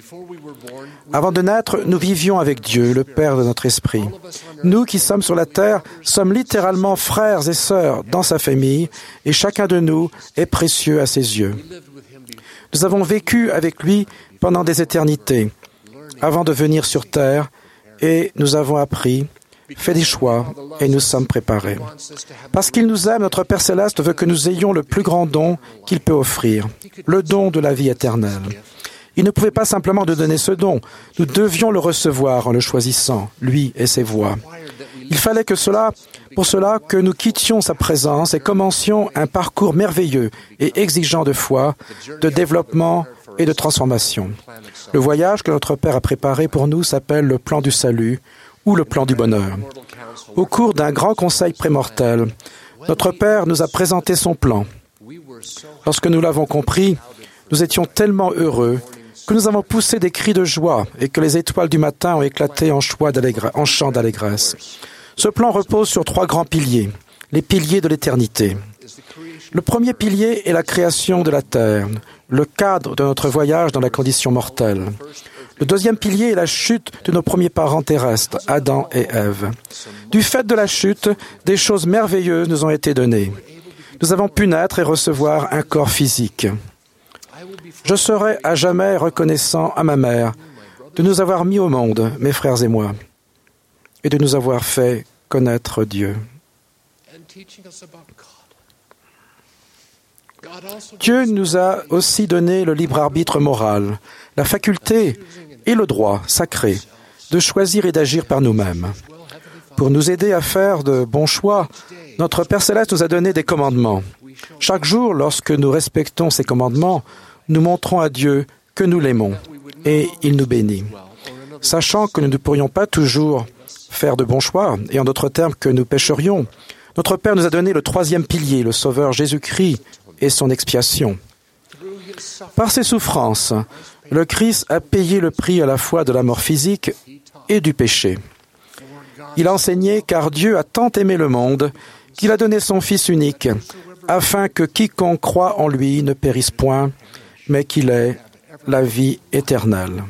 Avant de naître, nous vivions avec Dieu, le Père de notre esprit. Nous qui sommes sur la terre sommes littéralement frères et sœurs dans sa famille et chacun de nous est précieux à ses yeux. Nous avons vécu avec lui pendant des éternités avant de venir sur terre et nous avons appris, fait des choix et nous sommes préparés. Parce qu'il nous aime, notre Père Céleste veut que nous ayons le plus grand don qu'il peut offrir, le don de la vie éternelle. Il ne pouvait pas simplement nous donner ce don. Nous devions le recevoir en le choisissant, lui et ses voies. Il fallait pour cela que nous quittions sa présence et commencions un parcours merveilleux et exigeant de foi, de développement et de transformation. Le voyage que notre Père a préparé pour nous s'appelle le plan du salut ou le plan du bonheur. Au cours d'un grand conseil prémortel, notre Père nous a présenté son plan. Lorsque nous l'avons compris, nous étions tellement heureux que nous avons poussé des cris de joie et que les étoiles du matin ont éclaté en chants d'allégresse. Ce plan repose sur 3 grands piliers, les piliers de l'éternité. Le premier pilier est la création de la terre, le cadre de notre voyage dans la condition mortelle. Le deuxième pilier est la chute de nos premiers parents terrestres, Adam et Ève. Du fait de la chute, des choses merveilleuses nous ont été données. Nous avons pu naître et recevoir un corps physique. Je serai à jamais reconnaissant à ma mère de nous avoir mis au monde, mes frères et moi, et de nous avoir fait connaître Dieu. Dieu nous a aussi donné le libre arbitre moral, la faculté et le droit sacré de choisir et d'agir par nous-mêmes. Pour nous aider à faire de bons choix, notre Père Céleste nous a donné des commandements. Chaque jour, lorsque nous respectons ces commandements, nous montrons à Dieu que nous l'aimons et il nous bénit. Sachant que nous ne pourrions pas toujours faire de bons choix, et en d'autres termes que nous pécherions, notre Père nous a donné le 3e pilier, le Sauveur Jésus-Christ et son expiation. Par ses souffrances, le Christ a payé le prix à la fois de la mort physique et du péché. Il a enseigné car Dieu a tant aimé le monde qu'il a donné son Fils unique, afin que quiconque croit en lui ne périsse point, mais qu'il ait la vie éternelle.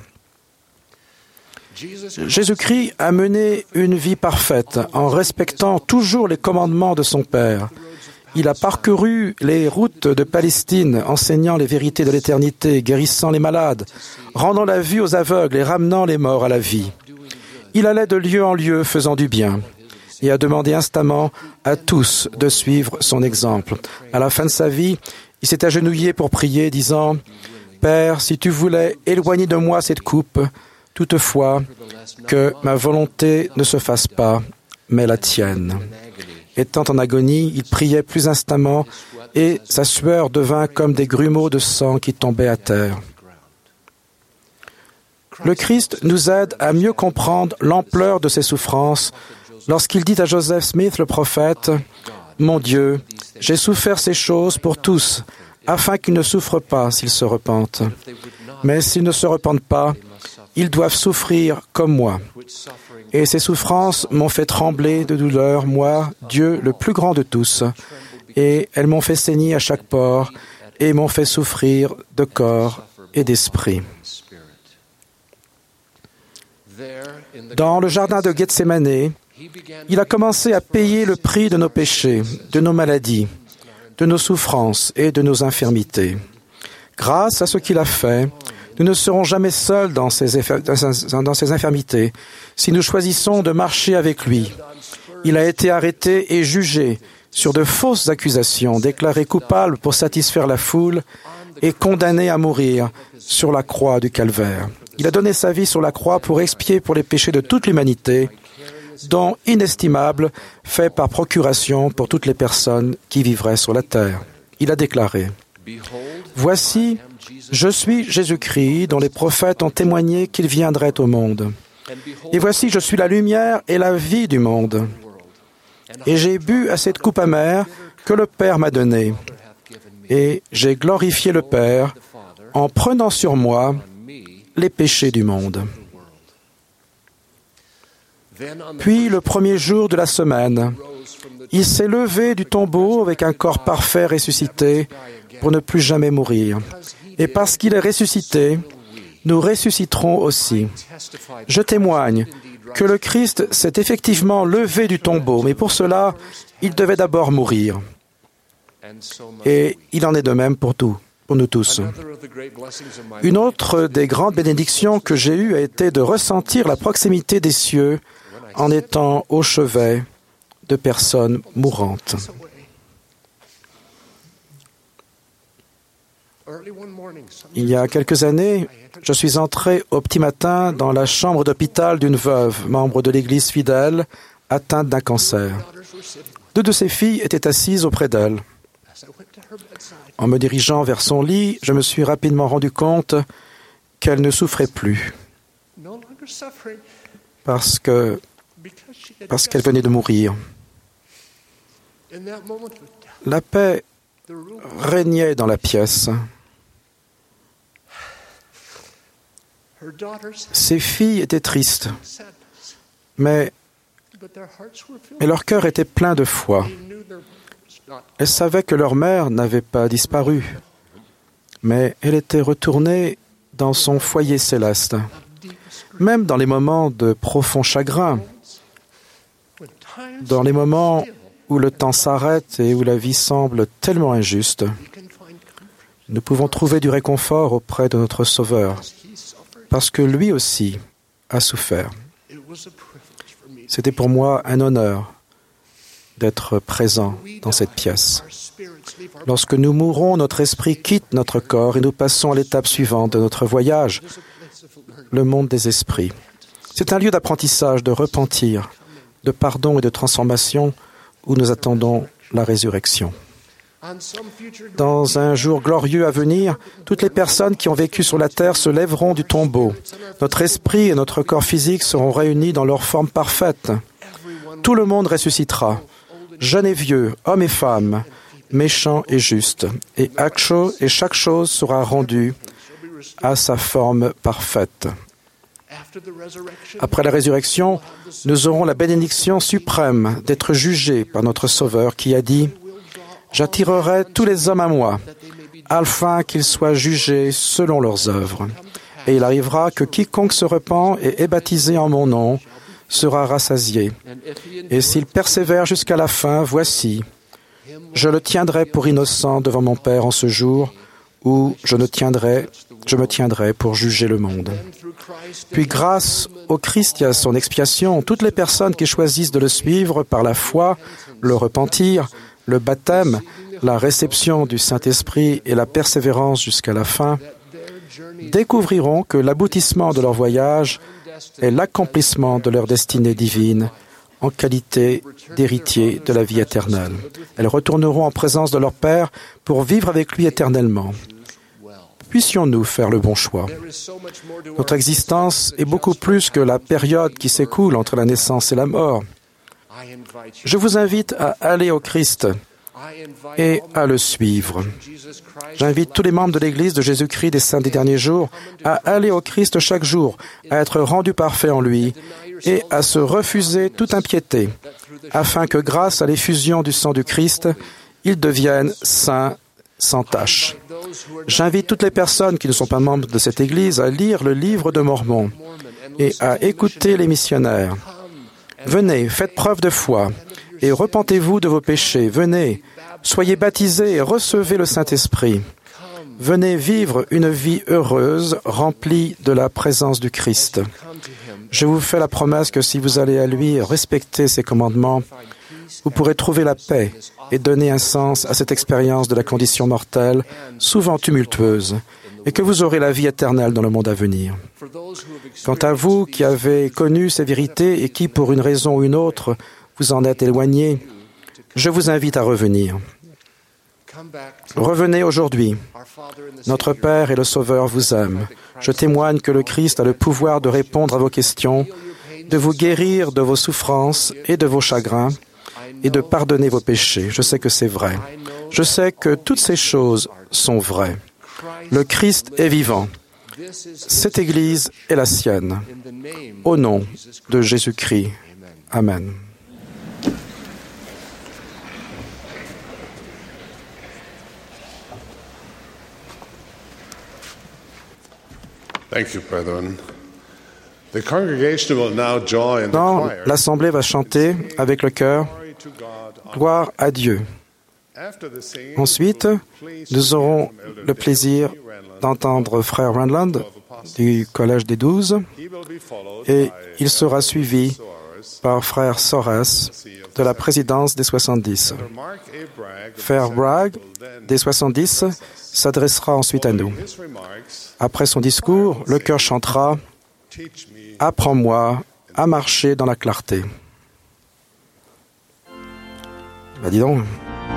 Jésus-Christ a mené une vie parfaite en respectant toujours les commandements de son Père. Il a parcouru les routes de Palestine, enseignant les vérités de l'éternité, guérissant les malades, rendant la vue aux aveugles et ramenant les morts à la vie. Il allait de lieu en lieu faisant du bien et a demandé instamment à tous de suivre son exemple. À la fin de sa vie, il s'est agenouillé pour prier, disant « Père, si tu voulais éloigner de moi cette coupe, toutefois, que ma volonté ne se fasse pas, mais la tienne. » Étant en agonie, il priait plus instamment et sa sueur devint comme des grumeaux de sang qui tombaient à terre. Le Christ nous aide à mieux comprendre l'ampleur de ses souffrances lorsqu'il dit à Joseph Smith, le prophète, « Mon Dieu, j'ai souffert ces choses pour tous, afin qu'ils ne souffrent pas s'ils se repentent. Mais s'ils ne se repentent pas, ils doivent souffrir comme moi. Et ces souffrances m'ont fait trembler de douleur, moi, Dieu, le plus grand de tous, et elles m'ont fait saigner à chaque pore, et m'ont fait souffrir de corps et d'esprit. » Dans le jardin de Gethsémanée, il a commencé à payer le prix de nos péchés, de nos maladies, de nos souffrances et de nos infirmités. Grâce à ce qu'il a fait, nous ne serons jamais seuls dans ces infirmités si nous choisissons de marcher avec lui. Il a été arrêté et jugé sur de fausses accusations, déclaré coupable pour satisfaire la foule et condamné à mourir sur la croix du calvaire. Il a donné sa vie sur la croix pour expier pour les péchés de toute l'humanité, don inestimable fait par procuration pour toutes les personnes qui vivraient sur la terre. Il a déclaré, « Voici, je suis Jésus-Christ, dont les prophètes ont témoigné qu'il viendrait au monde. Et voici, je suis la lumière et la vie du monde. Et j'ai bu à cette coupe amère que le Père m'a donnée. Et j'ai glorifié le Père en prenant sur moi les péchés du monde. » Puis, le premier jour de la semaine, il s'est levé du tombeau avec un corps parfait ressuscité pour ne plus jamais mourir. Et parce qu'il est ressuscité, nous ressusciterons aussi. Je témoigne que le Christ s'est effectivement levé du tombeau, mais pour cela, il devait d'abord mourir. Et il en est de même pour nous tous. Une autre des grandes bénédictions que j'ai eues a été de ressentir la proximité des cieux en étant au chevet de personnes mourantes. Il y a quelques années, je suis entré au petit matin dans la chambre d'hôpital d'une veuve, membre de l'Église fidèle, atteinte d'un cancer. 2 de ses filles étaient assises auprès d'elle. En me dirigeant vers son lit, je me suis rapidement rendu compte qu'elle ne souffrait plus parce qu'elle venait de mourir. La paix régnait dans la pièce. Ses filles étaient tristes, mais leur cœur était plein de foi. Elles savaient que leur mère n'avait pas disparu, mais elle était retournée dans son foyer céleste. Même dans les moments de profond chagrin, dans les moments où le temps s'arrête et où la vie semble tellement injuste, nous pouvons trouver du réconfort auprès de notre Sauveur, parce que lui aussi a souffert. C'était pour moi un honneur d'être présent dans cette pièce. Lorsque nous mourons, notre esprit quitte notre corps et nous passons à l'étape suivante de notre voyage, le monde des esprits. C'est un lieu d'apprentissage, de repentir, de pardon et de transformation où nous attendons la résurrection. Dans un jour glorieux à venir, toutes les personnes qui ont vécu sur la terre se lèveront du tombeau. Notre esprit et notre corps physique seront réunis dans leur forme parfaite. Tout le monde ressuscitera, jeunes et vieux, hommes et femmes, méchants et justes, et chaque chose sera rendue à sa forme parfaite. Après la résurrection, nous aurons la bénédiction suprême d'être jugés par notre Sauveur qui a dit « J'attirerai tous les hommes à moi, afin qu'ils soient jugés selon leurs œuvres. Et il arrivera que quiconque se repent et est baptisé en mon nom sera rassasié. Et s'il persévère jusqu'à la fin, voici, je le tiendrai pour innocent devant mon Père en ce jour où je me tiendrai pour juger le monde. Puis grâce au Christ et à son expiation, toutes les personnes qui choisissent de le suivre par la foi, le repentir, le baptême, la réception du Saint-Esprit et la persévérance jusqu'à la fin, découvriront que l'aboutissement de leur voyage est l'accomplissement de leur destinée divine en qualité d'héritiers de la vie éternelle. Elles retourneront en présence de leur Père pour vivre avec lui éternellement. Puissions-nous faire le bon choix. Notre existence est beaucoup plus que la période qui s'écoule entre la naissance et la mort. Je vous invite à aller au Christ et à le suivre. J'invite tous les membres de l'Église de Jésus-Christ des Saints des Derniers Jours à aller au Christ chaque jour, à être rendus parfaits en lui et à se refuser toute impiété, afin que grâce à l'effusion du sang du Christ, ils deviennent saints sans tache. J'invite toutes les personnes qui ne sont pas membres de cette Église à lire le livre de Mormon et à écouter les missionnaires. Venez, faites preuve de foi et repentez-vous de vos péchés. Venez, soyez baptisés et recevez le Saint-Esprit. Venez vivre une vie heureuse, remplie de la présence du Christ. Je vous fais la promesse que si vous allez à lui et respectez ses commandements, vous pourrez trouver la paix et donner un sens à cette expérience de la condition mortelle, souvent tumultueuse, et que vous aurez la vie éternelle dans le monde à venir. Quant à vous qui avez connu ces vérités et qui, pour une raison ou une autre, vous en êtes éloignés, je vous invite à revenir. Revenez aujourd'hui. Notre Père et le Sauveur vous aiment. Je témoigne que le Christ a le pouvoir de répondre à vos questions, de vous guérir de vos souffrances et de vos chagrins, et de pardonner vos péchés. Je sais que c'est vrai. Je sais que toutes ces choses sont vraies. Le Christ est vivant. Cette Église est la sienne. Au nom de Jésus-Christ. Amen. Thank you, brethren. The congregation will now join the choir. L'Assemblée va chanter avec le chœur Gloire à Dieu. Ensuite, nous aurons le plaisir d'entendre Frère Randland du Collège des 12 et il sera suivi par Frère Soares de la présidence des 70. Frère Bragg des 70 s'adressera ensuite à nous. Après son discours, le chœur chantera « Apprends-moi à marcher dans la clarté ». Bah dis donc.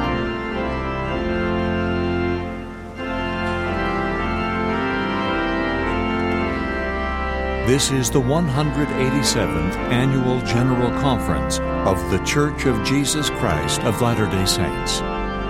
This is the 187th Annual General Conference of The Church of Jesus Christ of Latter-day Saints.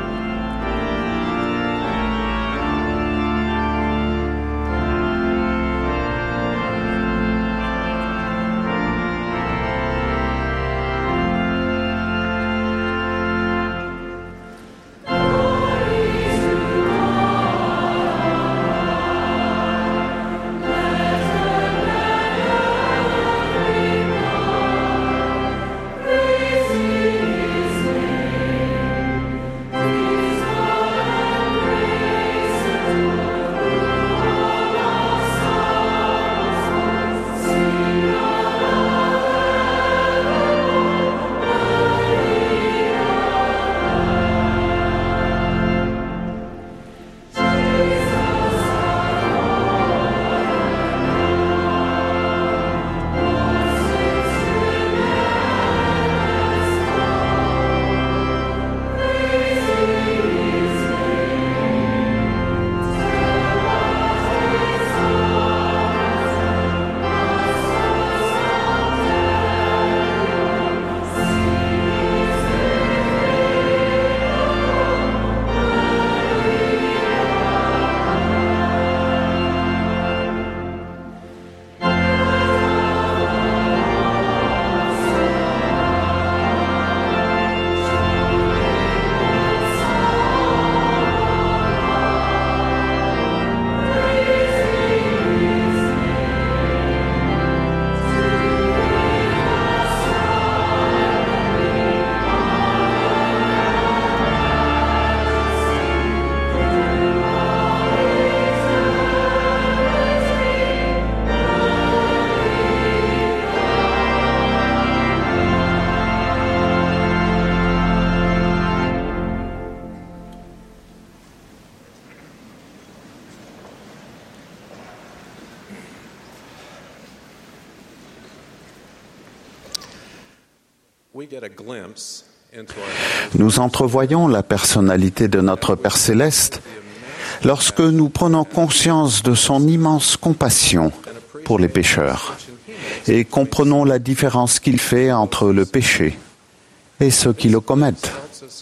Nous entrevoyons la personnalité de notre Père céleste lorsque nous prenons conscience de son immense compassion pour les pécheurs et comprenons la différence qu'il fait entre le péché et ceux qui le commettent.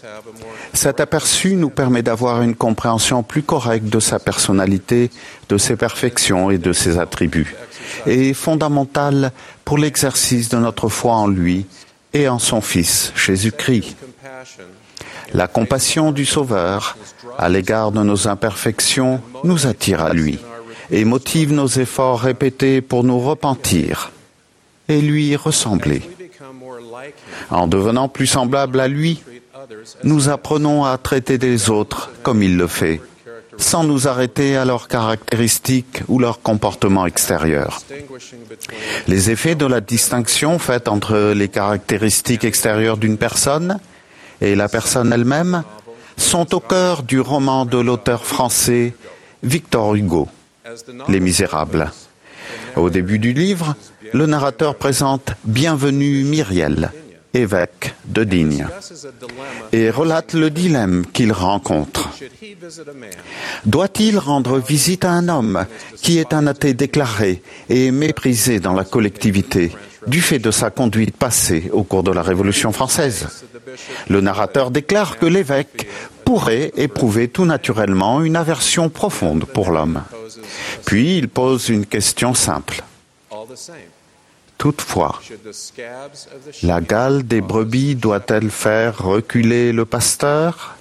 Cet aperçu nous permet d'avoir une compréhension plus correcte de sa personnalité, de ses perfections et de ses attributs, et est fondamental pour l'exercice de notre foi en lui et en son Fils, Jésus-Christ. La compassion du Sauveur à l'égard de nos imperfections nous attire à lui et motive nos efforts répétés pour nous repentir et lui ressembler. En devenant plus semblables à lui, nous apprenons à traiter les autres comme il le fait, sans nous arrêter à leurs caractéristiques ou leur comportement extérieur. Les effets de la distinction faite entre les caractéristiques extérieures d'une personne et la personne elle-même sont au cœur du roman de l'auteur français Victor Hugo, Les Misérables. Au début du livre, le narrateur présente Bienvenue Myriel, évêque de Digne, et relate le dilemme qu'il rencontre. Doit-il rendre visite à un homme qui est un athée déclaré et méprisé dans la collectivité du fait de sa conduite passée au cours de la Révolution française? Le narrateur déclare que l'évêque pourrait éprouver tout naturellement une aversion profonde pour l'homme. Puis il pose une question simple. Toutefois, la gale des brebis doit-elle faire reculer le pasteur?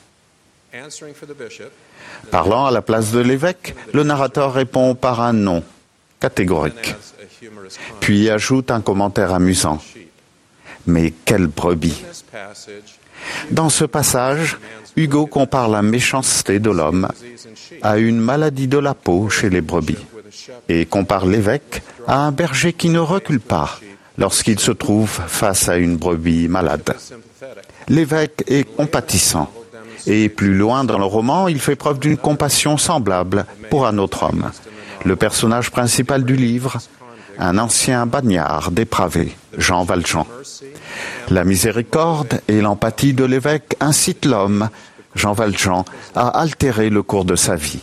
Parlant à la place de l'évêque, le narrateur répond par un non catégorique, puis ajoute un commentaire amusant. Mais quelle brebis! Dans ce passage, Hugo compare la méchanceté de l'homme à une maladie de la peau chez les brebis et compare l'évêque à un berger qui ne recule pas lorsqu'il se trouve face à une brebis malade. L'évêque est compatissant et plus loin dans le roman, il fait preuve d'une compassion semblable pour un autre homme. Le personnage principal du livre, un ancien bagnard dépravé, Jean Valjean. La miséricorde et l'empathie de l'évêque incitent l'homme, Jean Valjean, à altérer le cours de sa vie.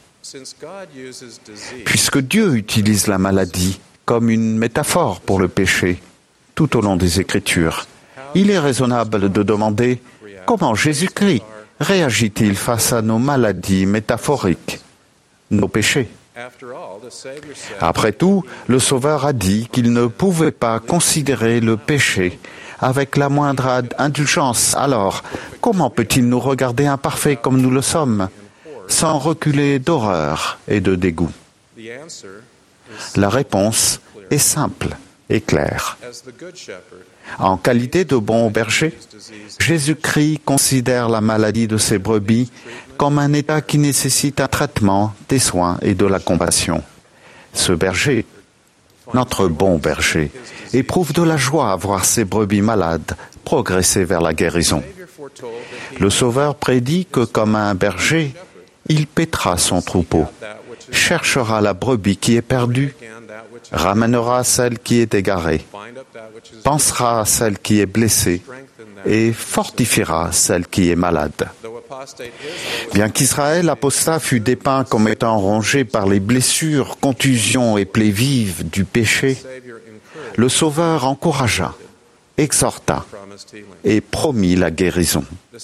Puisque Dieu utilise la maladie comme une métaphore pour le péché tout au long des Écritures, il est raisonnable de demander comment Jésus-Christ réagit-il face à nos maladies métaphoriques, nos péchés. Après tout, le Sauveur a dit qu'il ne pouvait pas considérer le péché avec la moindre indulgence. Alors, comment peut-il nous regarder imparfaits comme nous le sommes, sans reculer d'horreur et de dégoût? La réponse est simple et claire. En qualité de bon berger, Jésus-Christ considère la maladie de ses brebis comme un état qui nécessite un traitement, des soins et de la compassion. Ce berger, notre bon berger, éprouve de la joie à voir ses brebis malades progresser vers la guérison. Le Sauveur prédit que, comme un berger, il paîtra son troupeau, cherchera la brebis qui est perdue, ramènera celle qui est égarée, pensera à celle qui est blessée et fortifiera celle qui est malade. Bien qu'Israël apostat fût dépeint comme étant rongé par les blessures, contusions et plaies vives du péché, le Sauveur encouragea, exhorta et promit la guérison.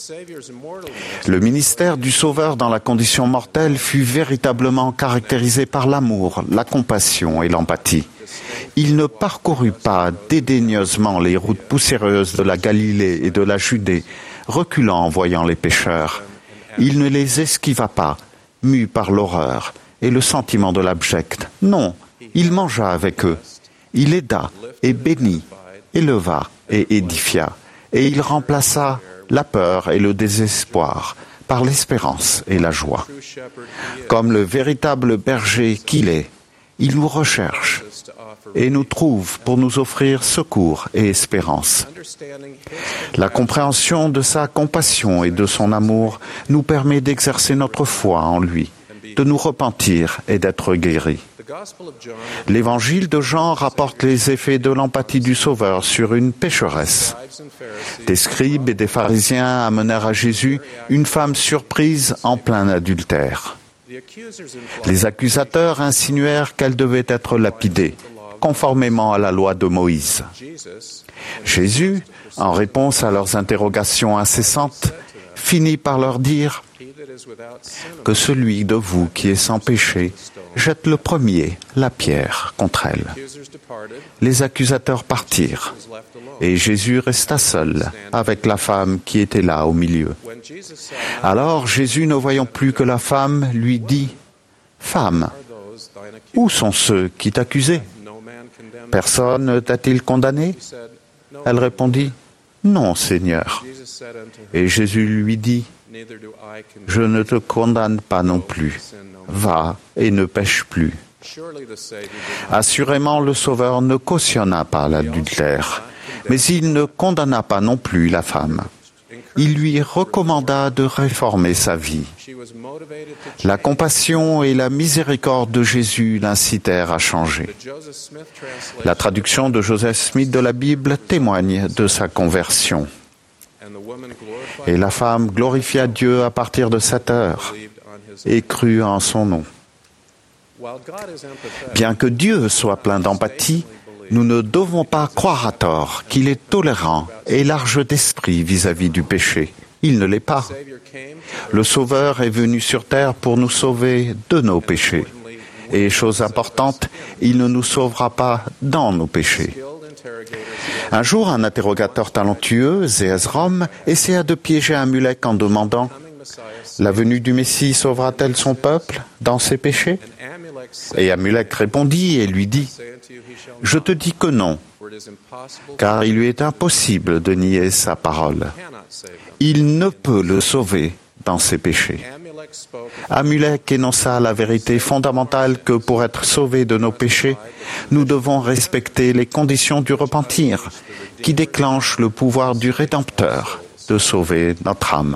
Le ministère du Sauveur dans la condition mortelle fut véritablement caractérisé par l'amour, la compassion et l'empathie. Il ne parcourut pas dédaigneusement les routes poussiéreuses de la Galilée et de la Judée, reculant en voyant les pécheurs. Il ne les esquiva pas, mu par l'horreur et le sentiment de l'abject. Non, il mangea avec eux. Il aida et bénit, éleva et édifia. Et il remplaça la peur et le désespoir par l'espérance et la joie. Comme le véritable berger qu'il est, il nous recherche et nous trouve pour nous offrir secours et espérance. La compréhension de sa compassion et de son amour nous permet d'exercer notre foi en lui, de nous repentir et d'être guéris. L'évangile de Jean rapporte les effets de l'empathie du Sauveur sur une pécheresse. Des scribes et des pharisiens amenèrent à Jésus une femme surprise en plein adultère. Les accusateurs insinuèrent qu'elle devait être lapidée, conformément à la loi de Moïse. Jésus, en réponse à leurs interrogations incessantes, finit par leur dire que celui de vous qui est sans péché jette le premier la pierre contre elle. Les accusateurs partirent, et Jésus resta seul avec la femme qui était là au milieu. Alors Jésus, ne voyant plus que la femme, lui dit : « Femme, où sont ceux qui t'accusaient ? Personne ne t'a-t-il condamné ? » Elle répondit : « Non, Seigneur. » Et Jésus lui dit : « Je ne te condamne pas non plus. Va et ne pêche plus. » Assurément, le Sauveur ne cautionna pas l'adultère, mais il ne condamna pas non plus la femme. il lui recommanda de réformer sa vie. La compassion et la miséricorde de Jésus l'incitèrent à changer. La traduction de Joseph Smith de la Bible témoigne de sa conversion. Et la femme glorifia Dieu à partir de cette heure et crut en son nom. Bien que Dieu soit plein d'empathie, nous ne devons pas croire à tort qu'il est tolérant et large d'esprit vis-à-vis du péché. Il ne l'est pas. Le Sauveur est venu sur terre pour nous sauver de nos péchés. Et, chose importante, il ne nous sauvera pas dans nos péchés. Un jour, un interrogateur talentueux, Zéez Rom, essaya de piéger Amulek en demandant « La venue du Messie sauvera-t-elle son peuple dans ses péchés ?» Et Amulek répondit et lui dit « Je te dis que non, car il lui est impossible de nier sa parole. Il ne peut le sauver dans ses péchés. » Amulek énonça la vérité fondamentale que pour être sauvés de nos péchés, nous devons respecter les conditions du repentir, qui déclenchent le pouvoir du Rédempteur de sauver notre âme.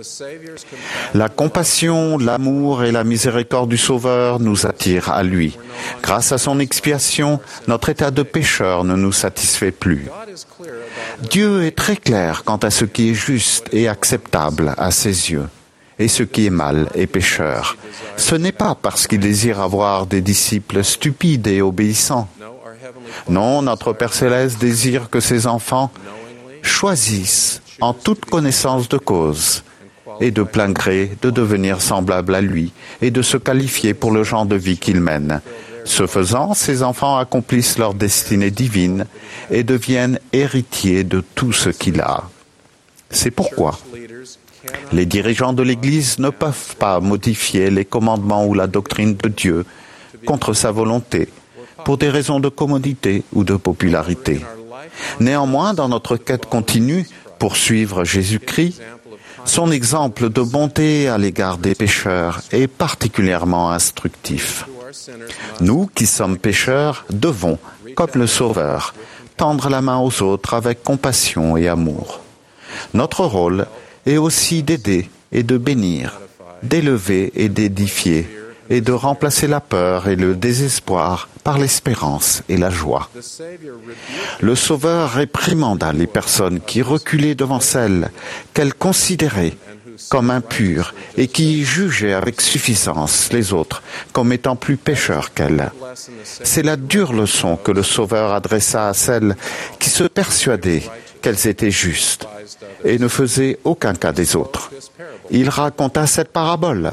La compassion, l'amour et la miséricorde du Sauveur nous attirent à lui. Grâce à son expiation, notre état de pécheur ne nous satisfait plus. Dieu est très clair quant à ce qui est juste et acceptable à ses yeux, et ce qui est mal et pécheur. Ce n'est pas parce qu'il désire avoir des disciples stupides et obéissants. Non, notre Père Céleste désire que ses enfants choisissent en toute connaissance de cause et de plein gré de devenir semblables à lui et de se qualifier pour le genre de vie qu'il mène. Ce faisant, ces enfants accomplissent leur destinée divine et deviennent héritiers de tout ce qu'il a. C'est pourquoi les dirigeants de l'Église ne peuvent pas modifier les commandements ou la doctrine de Dieu contre sa volonté, pour des raisons de commodité ou de popularité. Néanmoins, dans notre quête continue pour suivre Jésus-Christ, son exemple de bonté à l'égard des pécheurs est particulièrement instructif. Nous, qui sommes pécheurs, devons, comme le Sauveur, tendre la main aux autres avec compassion et amour. Notre rôle est aussi d'aider et de bénir, d'élever et d'édifier, et de remplacer la peur et le désespoir par l'espérance et la joie. Le Sauveur réprimanda les personnes qui reculaient devant celles qu'elles considéraient comme impures et qui jugeaient avec suffisance les autres comme étant plus pécheurs qu'elles. C'est la dure leçon que le Sauveur adressa à celles qui se persuadaient qu'elles étaient justes et ne faisaient aucun cas des autres. Il raconta cette parabole.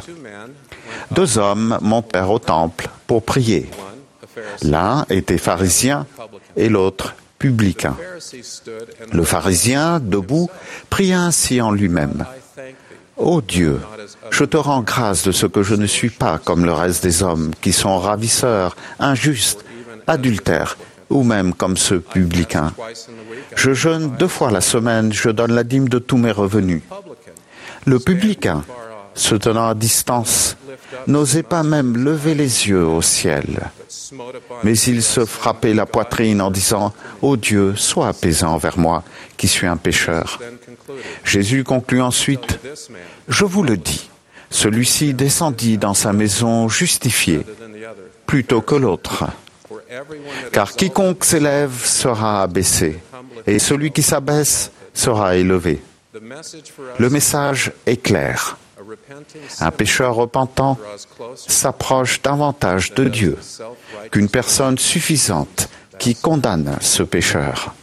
2 hommes montèrent au temple pour prier. L'un était pharisien et l'autre publicain. Le pharisien, debout, pria ainsi en lui-même. « Ô Dieu, je te rends grâce de ce que je ne suis pas comme le reste des hommes qui sont ravisseurs, injustes, adultères, ou même comme ce publicain. Je jeûne 2 fois la semaine, je donne la dîme de tous mes revenus. » Le publicain, se tenant à distance, n'osait pas même lever les yeux au ciel. Mais il se frappait la poitrine en disant « Ô Dieu, sois apaisant envers moi, qui suis un pécheur. » Jésus conclut ensuite « Je vous le dis, celui-ci descendit dans sa maison justifié, plutôt que l'autre. Car quiconque s'élève sera abaissé, et celui qui s'abaisse sera élevé. » Le message est clair. Un pécheur repentant s'approche davantage de Dieu qu'une personne suffisante qui condamne ce pécheur.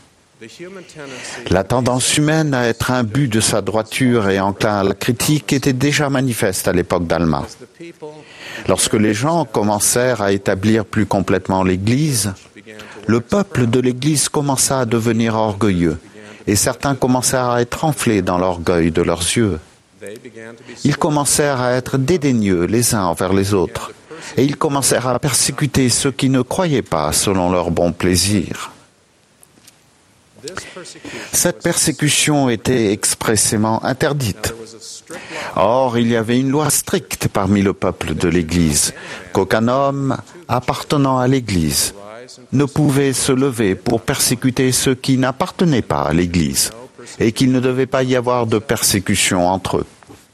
La tendance humaine à être imbu de sa droiture et enclin à la critique était déjà manifeste à l'époque d'Alma. Lorsque les gens commencèrent à établir plus complètement l'Église, le peuple de l'Église commença à devenir orgueilleux et certains commencèrent à être enflés dans l'orgueil de leurs yeux. Ils commencèrent à être dédaigneux les uns envers les autres, et ils commencèrent à persécuter ceux qui ne croyaient pas selon leur bon plaisir. Cette persécution était expressément interdite. Or, il y avait une loi stricte parmi le peuple de l'Église, qu'aucun homme appartenant à l'Église ne pouvait se lever pour persécuter ceux qui n'appartenaient pas à l'Église. et qu'il ne devait pas y avoir de persécution entre eux.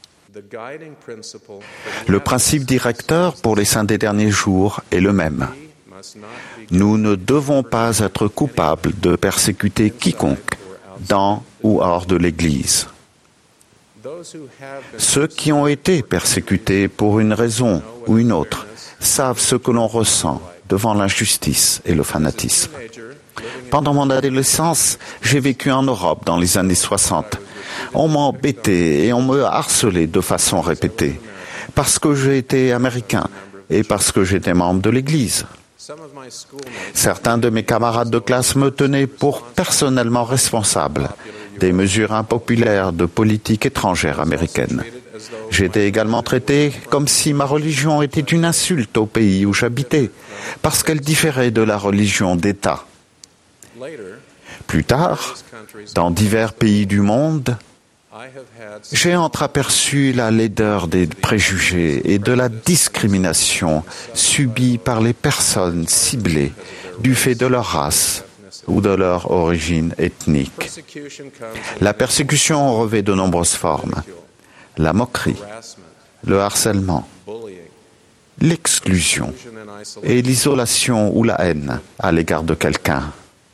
Le principe directeur pour les saints des derniers jours est le même. Nous ne devons pas être coupables de persécuter quiconque, dans ou hors de l'Église. Ceux qui ont été persécutés pour une raison ou une autre savent ce que l'on ressent devant l'injustice et le fanatisme. Pendant mon adolescence, j'ai vécu en Europe dans les années 60. On m'embêtait et on me harcelait de façon répétée, parce que j'étais américain et parce que j'étais membre de l'Église. Certains de mes camarades de classe me tenaient pour personnellement responsable des mesures impopulaires de politique étrangère américaine. J'étais également traité comme si ma religion était une insulte au pays où j'habitais, parce qu'elle différait de la religion d'État. Plus tard, dans divers pays du monde, j'ai entreaperçu la laideur des préjugés et de la discrimination subie par les personnes ciblées du fait de leur race ou de leur origine ethnique. La persécution revêt de nombreuses formes. La moquerie, le harcèlement, l'exclusion et l'isolation ou la haine à l'égard de quelqu'un.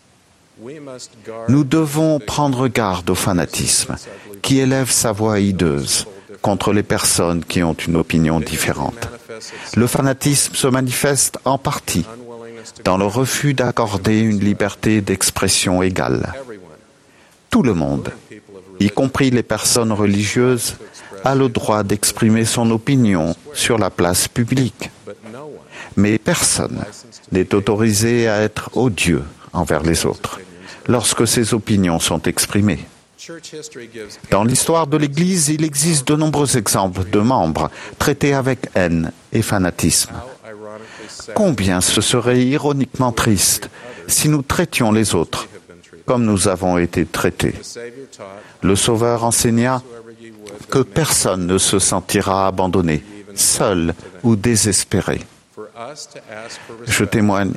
Nous devons prendre garde au fanatisme qui élève sa voix hideuse contre les personnes qui ont une opinion différente. Le fanatisme se manifeste en partie dans le refus d'accorder une liberté d'expression égale. Tout le monde, y compris les personnes religieuses, a le droit d'exprimer son opinion sur la place publique. Mais personne n'est autorisé à être odieux envers les autres lorsque ces opinions sont exprimées. Dans l'histoire de l'Église, il existe de nombreux exemples de membres traités avec haine et fanatisme. Combien ce serait ironiquement triste si nous traitions les autres comme nous avons été traités. Le Sauveur enseigna que personne ne se sentira abandonné, seul ou désespéré. Je témoigne,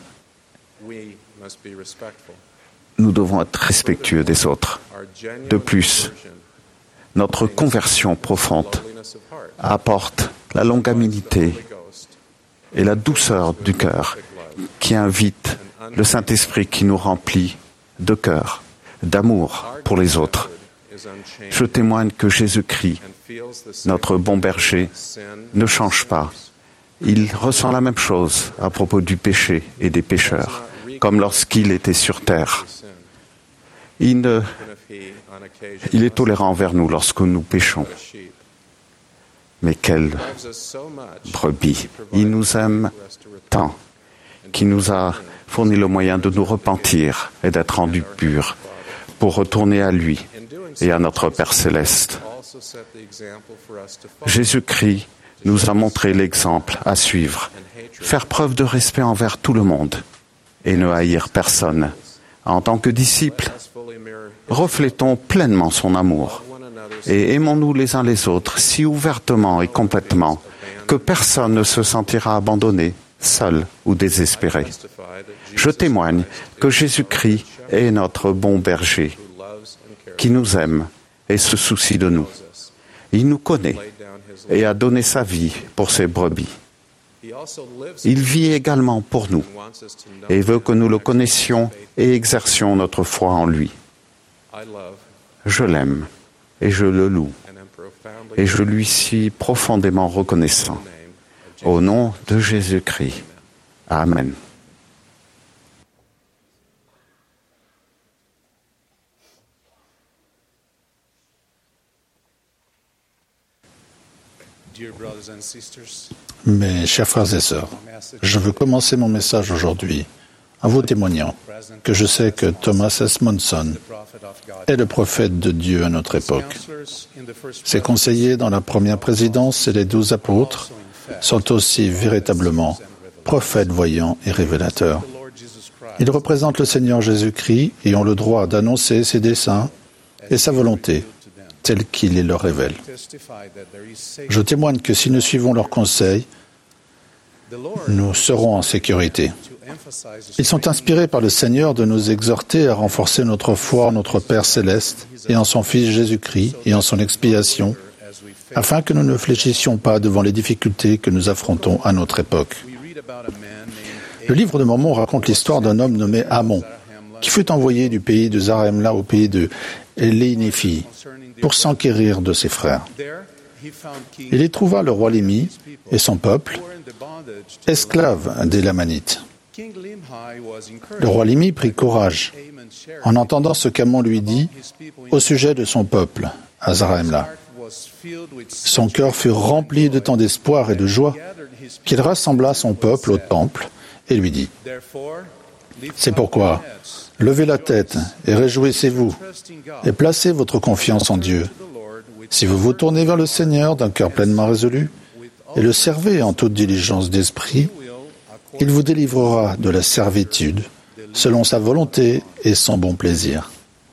nous devons être respectueux des autres. De plus, notre conversion profonde apporte la longanimité et la douceur du cœur qui invite le Saint-Esprit qui nous remplit de cœur, d'amour pour les autres. Je témoigne que Jésus-Christ, notre bon berger, ne change pas. Il ressent la même chose à propos du péché et des pécheurs, comme lorsqu'il était sur terre. Il est tolérant envers nous lorsque nous péchons. Mais quelle brebis! Il nous aime tant qu'il nous a fourni le moyen de nous repentir et d'être rendus purs pour retourner à lui et à notre Père céleste. Jésus-Christ nous a montré l'exemple à suivre, faire preuve de respect envers tout le monde et ne haïr personne. En tant que disciples, reflétons pleinement son amour et aimons-nous les uns les autres si ouvertement et complètement que personne ne se sentira abandonné, seul ou désespéré. Je témoigne que Jésus-Christ est notre bon berger, qui nous aime et se soucie de nous. Il nous connaît et a donné sa vie pour ses brebis. Il vit également pour nous et veut que nous le connaissions et exercions notre foi en lui. Je l'aime et je le loue et je lui suis profondément reconnaissant. Au nom de Jésus-Christ. Amen. Mes chers frères et sœurs, je veux commencer mon message aujourd'hui en vous témoignant que je sais que Thomas S. Monson est le prophète de Dieu à notre époque. Ses conseillers dans la première présidence et les 12 apôtres sont aussi véritablement prophètes voyants et révélateurs. Ils représentent le Seigneur Jésus-Christ et ont le droit d'annoncer ses desseins et sa volonté telle qu'il les leur révèle. Je témoigne que si nous suivons leurs conseils, nous serons en sécurité. Ils sont inspirés par le Seigneur de nous exhorter à renforcer notre foi en notre Père céleste et en son Fils Jésus-Christ et en son expiation, afin que nous ne fléchissions pas devant les difficultés que nous affrontons à notre époque. Le livre de Mormon raconte l'histoire d'un homme nommé Amon, qui fut envoyé du pays de Zarahemla au pays de Elénéfi pour s'enquérir de ses frères. Il y trouva le roi Lémi et son peuple, esclaves des Lamanites. Le roi Lémi prit courage en entendant ce qu'Amon lui dit au sujet de son peuple, à Zarahemla. Son cœur fut rempli de tant d'espoir et de joie qu'il rassembla son peuple au temple et lui dit : « C'est pourquoi, levez la tête et réjouissez-vous et placez votre confiance en Dieu. Si vous vous tournez vers le Seigneur d'un cœur pleinement résolu et le servez en toute diligence d'esprit, il vous délivrera de la servitude selon sa volonté et son bon plaisir. »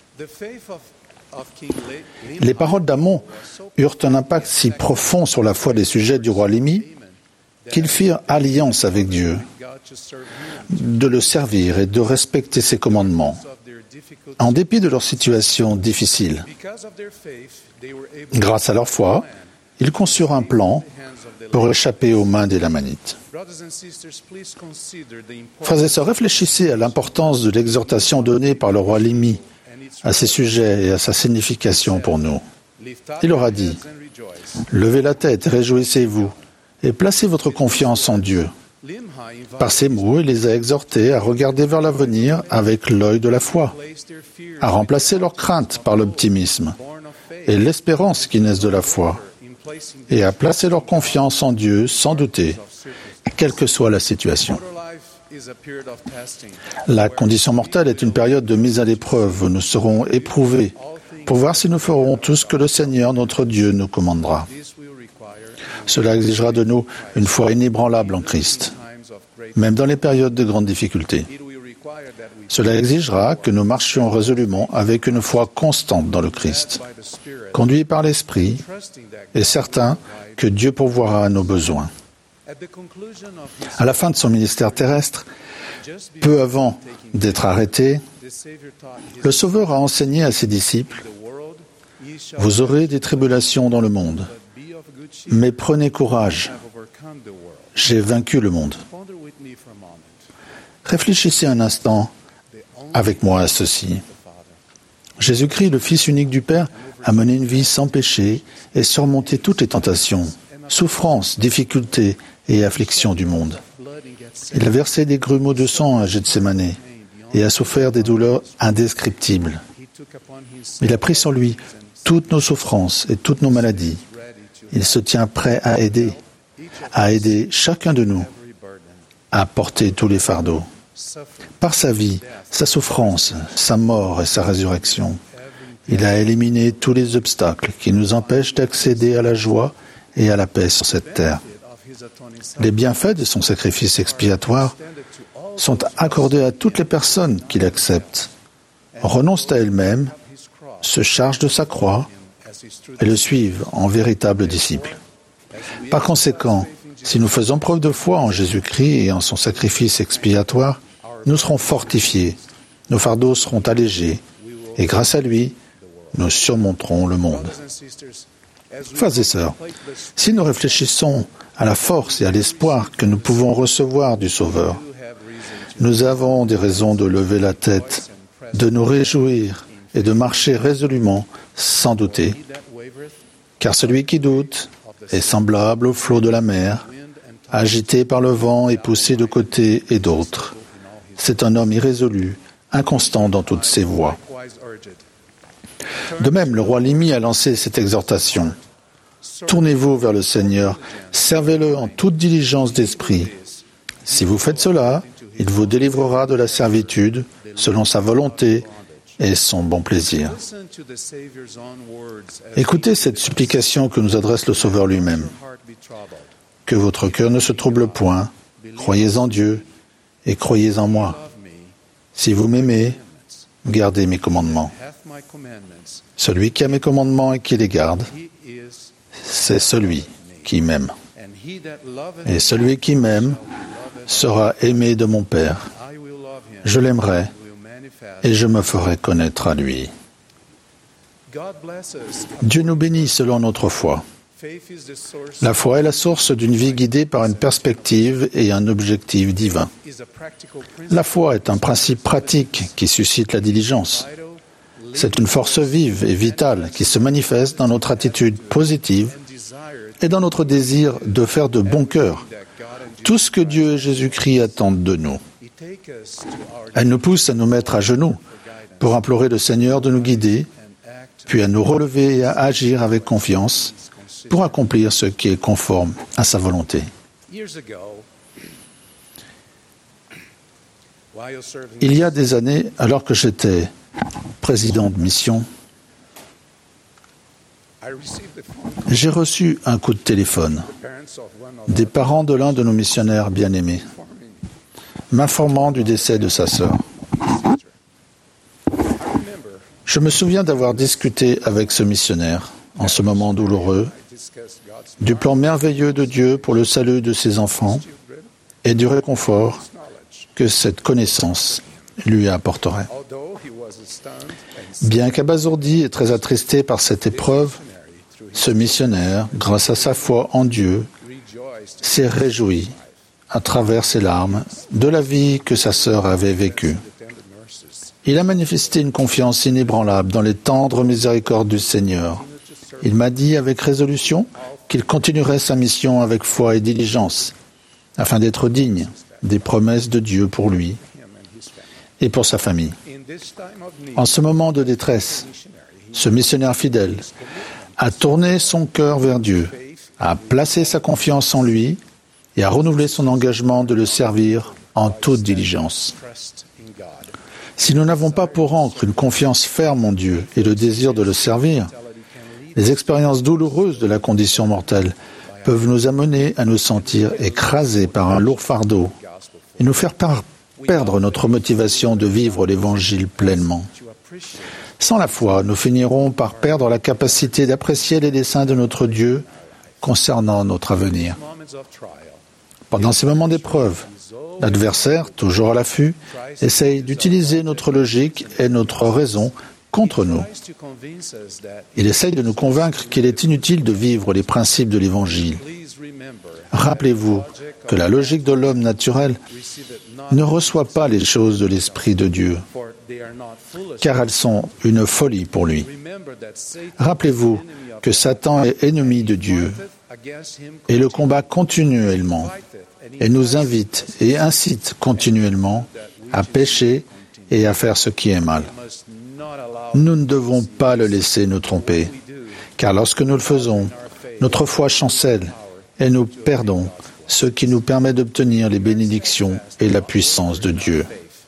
Les paroles d'Amon eurent un impact si profond sur la foi des sujets du roi Lémi qu'ils firent alliance avec Dieu, de le servir et de respecter ses commandements, en dépit de leur situation difficile. Grâce à leur foi, ils conçurent un plan pour échapper aux mains des Lamanites. Frères et sœurs, réfléchissez à l'importance de l'exhortation donnée par le roi Lémi à ses sujets et à sa signification pour nous. Il leur a dit : « Levez la tête, réjouissez-vous, et placez votre confiance en Dieu. » Par ces mots, il les a exhortés à regarder vers l'avenir avec l'œil de la foi, à remplacer leur crainte par l'optimisme et l'espérance qui naissent de la foi, et à placer leur confiance en Dieu sans douter, quelle que soit la situation. La condition mortelle est une période de mise à l'épreuve où nous serons éprouvés pour voir si nous ferons tout ce que le Seigneur, notre Dieu, nous commandera. Cela exigera de nous une foi inébranlable en Christ, même dans les périodes de grandes difficultés. Cela exigera que nous marchions résolument avec une foi constante dans le Christ, conduits par l'Esprit et certains que Dieu pourvoira à nos besoins. À la fin de son ministère terrestre, peu avant d'être arrêté, le Sauveur a enseigné à ses disciples : « Vous aurez des tribulations dans le monde, mais prenez courage, j'ai vaincu le monde. » Réfléchissez un instant avec moi à ceci. Jésus-Christ, le Fils unique du Père, a mené une vie sans péché et surmonté toutes les tentations, souffrances, difficultés et afflictions du monde. Il a versé des grumeaux de sang à Gethsémanée et a souffert des douleurs indescriptibles. Il a pris sur lui toutes nos souffrances et toutes nos maladies. Il se tient prêt à aider chacun de nous à porter tous les fardeaux. Par sa vie, sa souffrance, sa mort et sa résurrection, il a éliminé tous les obstacles qui nous empêchent d'accéder à la joie et à la paix sur cette terre. Les bienfaits de son sacrifice expiatoire sont accordés à toutes les personnes qui l'acceptent, renoncent à elles-mêmes, se chargent de sa croix et le suivent en véritables disciples. Par conséquent, si nous faisons preuve de foi en Jésus-Christ et en son sacrifice expiatoire, nous serons fortifiés, nos fardeaux seront allégés, et grâce à lui, nous surmonterons le monde. Frères et sœurs, si nous réfléchissons à la force et à l'espoir que nous pouvons recevoir du Sauveur, nous avons des raisons de lever la tête, de nous réjouir et de marcher résolument sans douter, car celui qui doute est semblable au flot de la mer, agité par le vent et poussé de côté et d'autre. C'est un homme irrésolu, inconstant dans toutes ses voies. De même, le roi Lémi a lancé cette exhortation. Tournez-vous vers le Seigneur, servez-le en toute diligence d'esprit. Si vous faites cela, il vous délivrera de la servitude selon sa volonté et son bon plaisir. Écoutez cette supplication que nous adresse le Sauveur lui-même. Que votre cœur ne se trouble point, croyez en Dieu et croyez en moi. Si vous m'aimez, gardez mes commandements. Celui qui a mes commandements et qui les garde, c'est celui qui m'aime. Et celui qui m'aime sera aimé de mon Père. Je l'aimerai et je me ferai connaître à lui. Dieu nous bénit selon notre foi. La foi est la source d'une vie guidée par une perspective et un objectif divin. La foi est un principe pratique qui suscite la diligence. C'est une force vive et vitale qui se manifeste dans notre attitude positive et dans notre désir de faire de bon cœur tout ce que Dieu et Jésus-Christ attendent de nous. Elle nous pousse à nous mettre à genoux pour implorer le Seigneur de nous guider, puis à nous relever et à agir avec confiance pour accomplir ce qui est conforme à sa volonté. Il y a des années, alors que j'étais président de mission, j'ai reçu un coup de téléphone des parents de l'un de nos missionnaires bien-aimés, m'informant du décès de sa sœur. Je me souviens d'avoir discuté avec ce missionnaire, en ce moment douloureux, du plan merveilleux de Dieu pour le salut de ses enfants et du réconfort que cette connaissance lui apporterait. Bien qu'abasourdi et très attristé par cette épreuve, ce missionnaire, grâce à sa foi en Dieu, s'est réjoui, à travers ses larmes, de la vie que sa sœur avait vécue. Il a manifesté une confiance inébranlable dans les tendres miséricordes du Seigneur. Il m'a dit avec résolution qu'il continuerait sa mission avec foi et diligence, afin d'être digne des promesses de Dieu pour lui et pour sa famille. En ce moment de détresse, ce missionnaire fidèle a tourné son cœur vers Dieu, a placé sa confiance en lui et a renouvelé son engagement de le servir en toute diligence. Si nous n'avons pas pour ancre une confiance ferme en Dieu et le désir de le servir, les expériences douloureuses de la condition mortelle peuvent nous amener à nous sentir écrasés par un lourd fardeau et nous faire perdre notre motivation de vivre l'Évangile pleinement. Sans la foi, nous finirons par perdre la capacité d'apprécier les desseins de notre Dieu concernant notre avenir. Pendant ces moments d'épreuve, l'adversaire, toujours à l'affût, essaye d'utiliser notre logique et notre raison contre nous. Il essaye de nous convaincre qu'il est inutile de vivre les principes de l'Évangile. Rappelez-vous que la logique de l'homme naturel ne reçoit pas les choses de l'Esprit de Dieu, car elles sont une folie pour lui. Rappelez-vous que Satan est ennemi de Dieu et le combat continuellement et nous invite et incite continuellement à pécher et à faire ce qui est mal. Nous ne devons pas le laisser nous tromper, car lorsque nous le faisons, notre foi chancelle et nous perdons ce qui nous permet d'obtenir les bénédictions et la puissance de Dieu.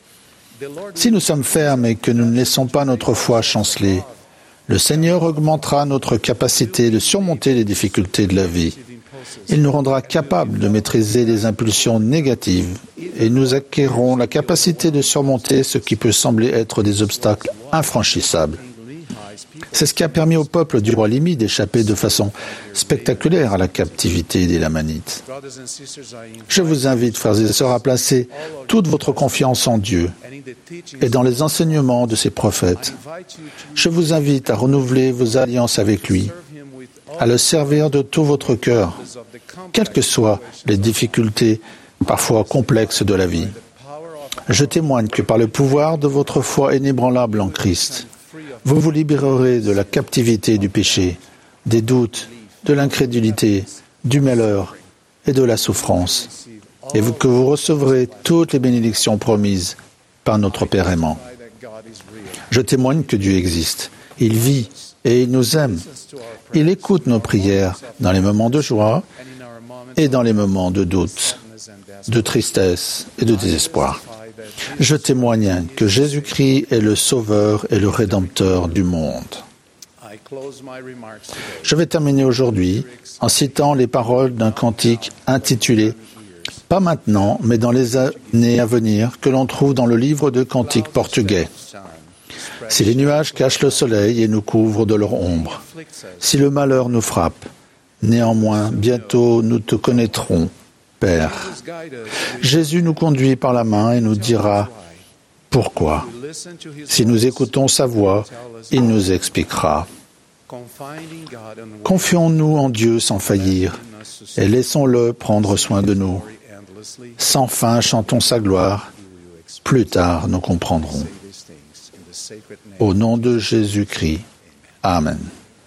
Si nous sommes fermes et que nous ne laissons pas notre foi chanceler, le Seigneur augmentera notre capacité de surmonter les difficultés de la vie. Il nous rendra capables de maîtriser les impulsions négatives et nous acquérerons la capacité de surmonter ce qui peut sembler être des obstacles infranchissables. C'est ce qui a permis au peuple du roi Limi d'échapper de façon spectaculaire à la captivité des Lamanites. Je vous invite, frères et sœurs, à placer toute votre confiance en Dieu et dans les enseignements de ses prophètes. Je vous invite à renouveler vos alliances avec lui, à le servir de tout votre cœur, quelles que soient les difficultés parfois complexes de la vie. Je témoigne que par le pouvoir de votre foi inébranlable en Christ, vous vous libérerez de la captivité du péché, des doutes, de l'incrédulité, du malheur et de la souffrance, et que vous recevrez toutes les bénédictions promises par notre Père aimant. Je témoigne que Dieu existe. Il vit et il nous aime. Il écoute nos prières dans les moments de joie et dans les moments de doute, de tristesse et de désespoir. Je témoigne que Jésus-Christ est le Sauveur et le Rédempteur du monde. Je vais terminer aujourd'hui en citant les paroles d'un cantique intitulé « Pas maintenant, mais dans les années à venir » que l'on trouve dans le livre de cantiques portugais. Si les nuages cachent le soleil et nous couvrent de leur ombre, si le malheur nous frappe, Néanmoins, bientôt nous te connaîtrons, Père. Jésus nous conduit par la main et nous dira pourquoi. Si nous écoutons sa voix, il nous expliquera. Confions-nous en Dieu sans faillir et laissons-le prendre soin de nous. Sans fin, chantons sa gloire. Plus tard, nous comprendrons. Au nom de Jésus-Christ. Amen.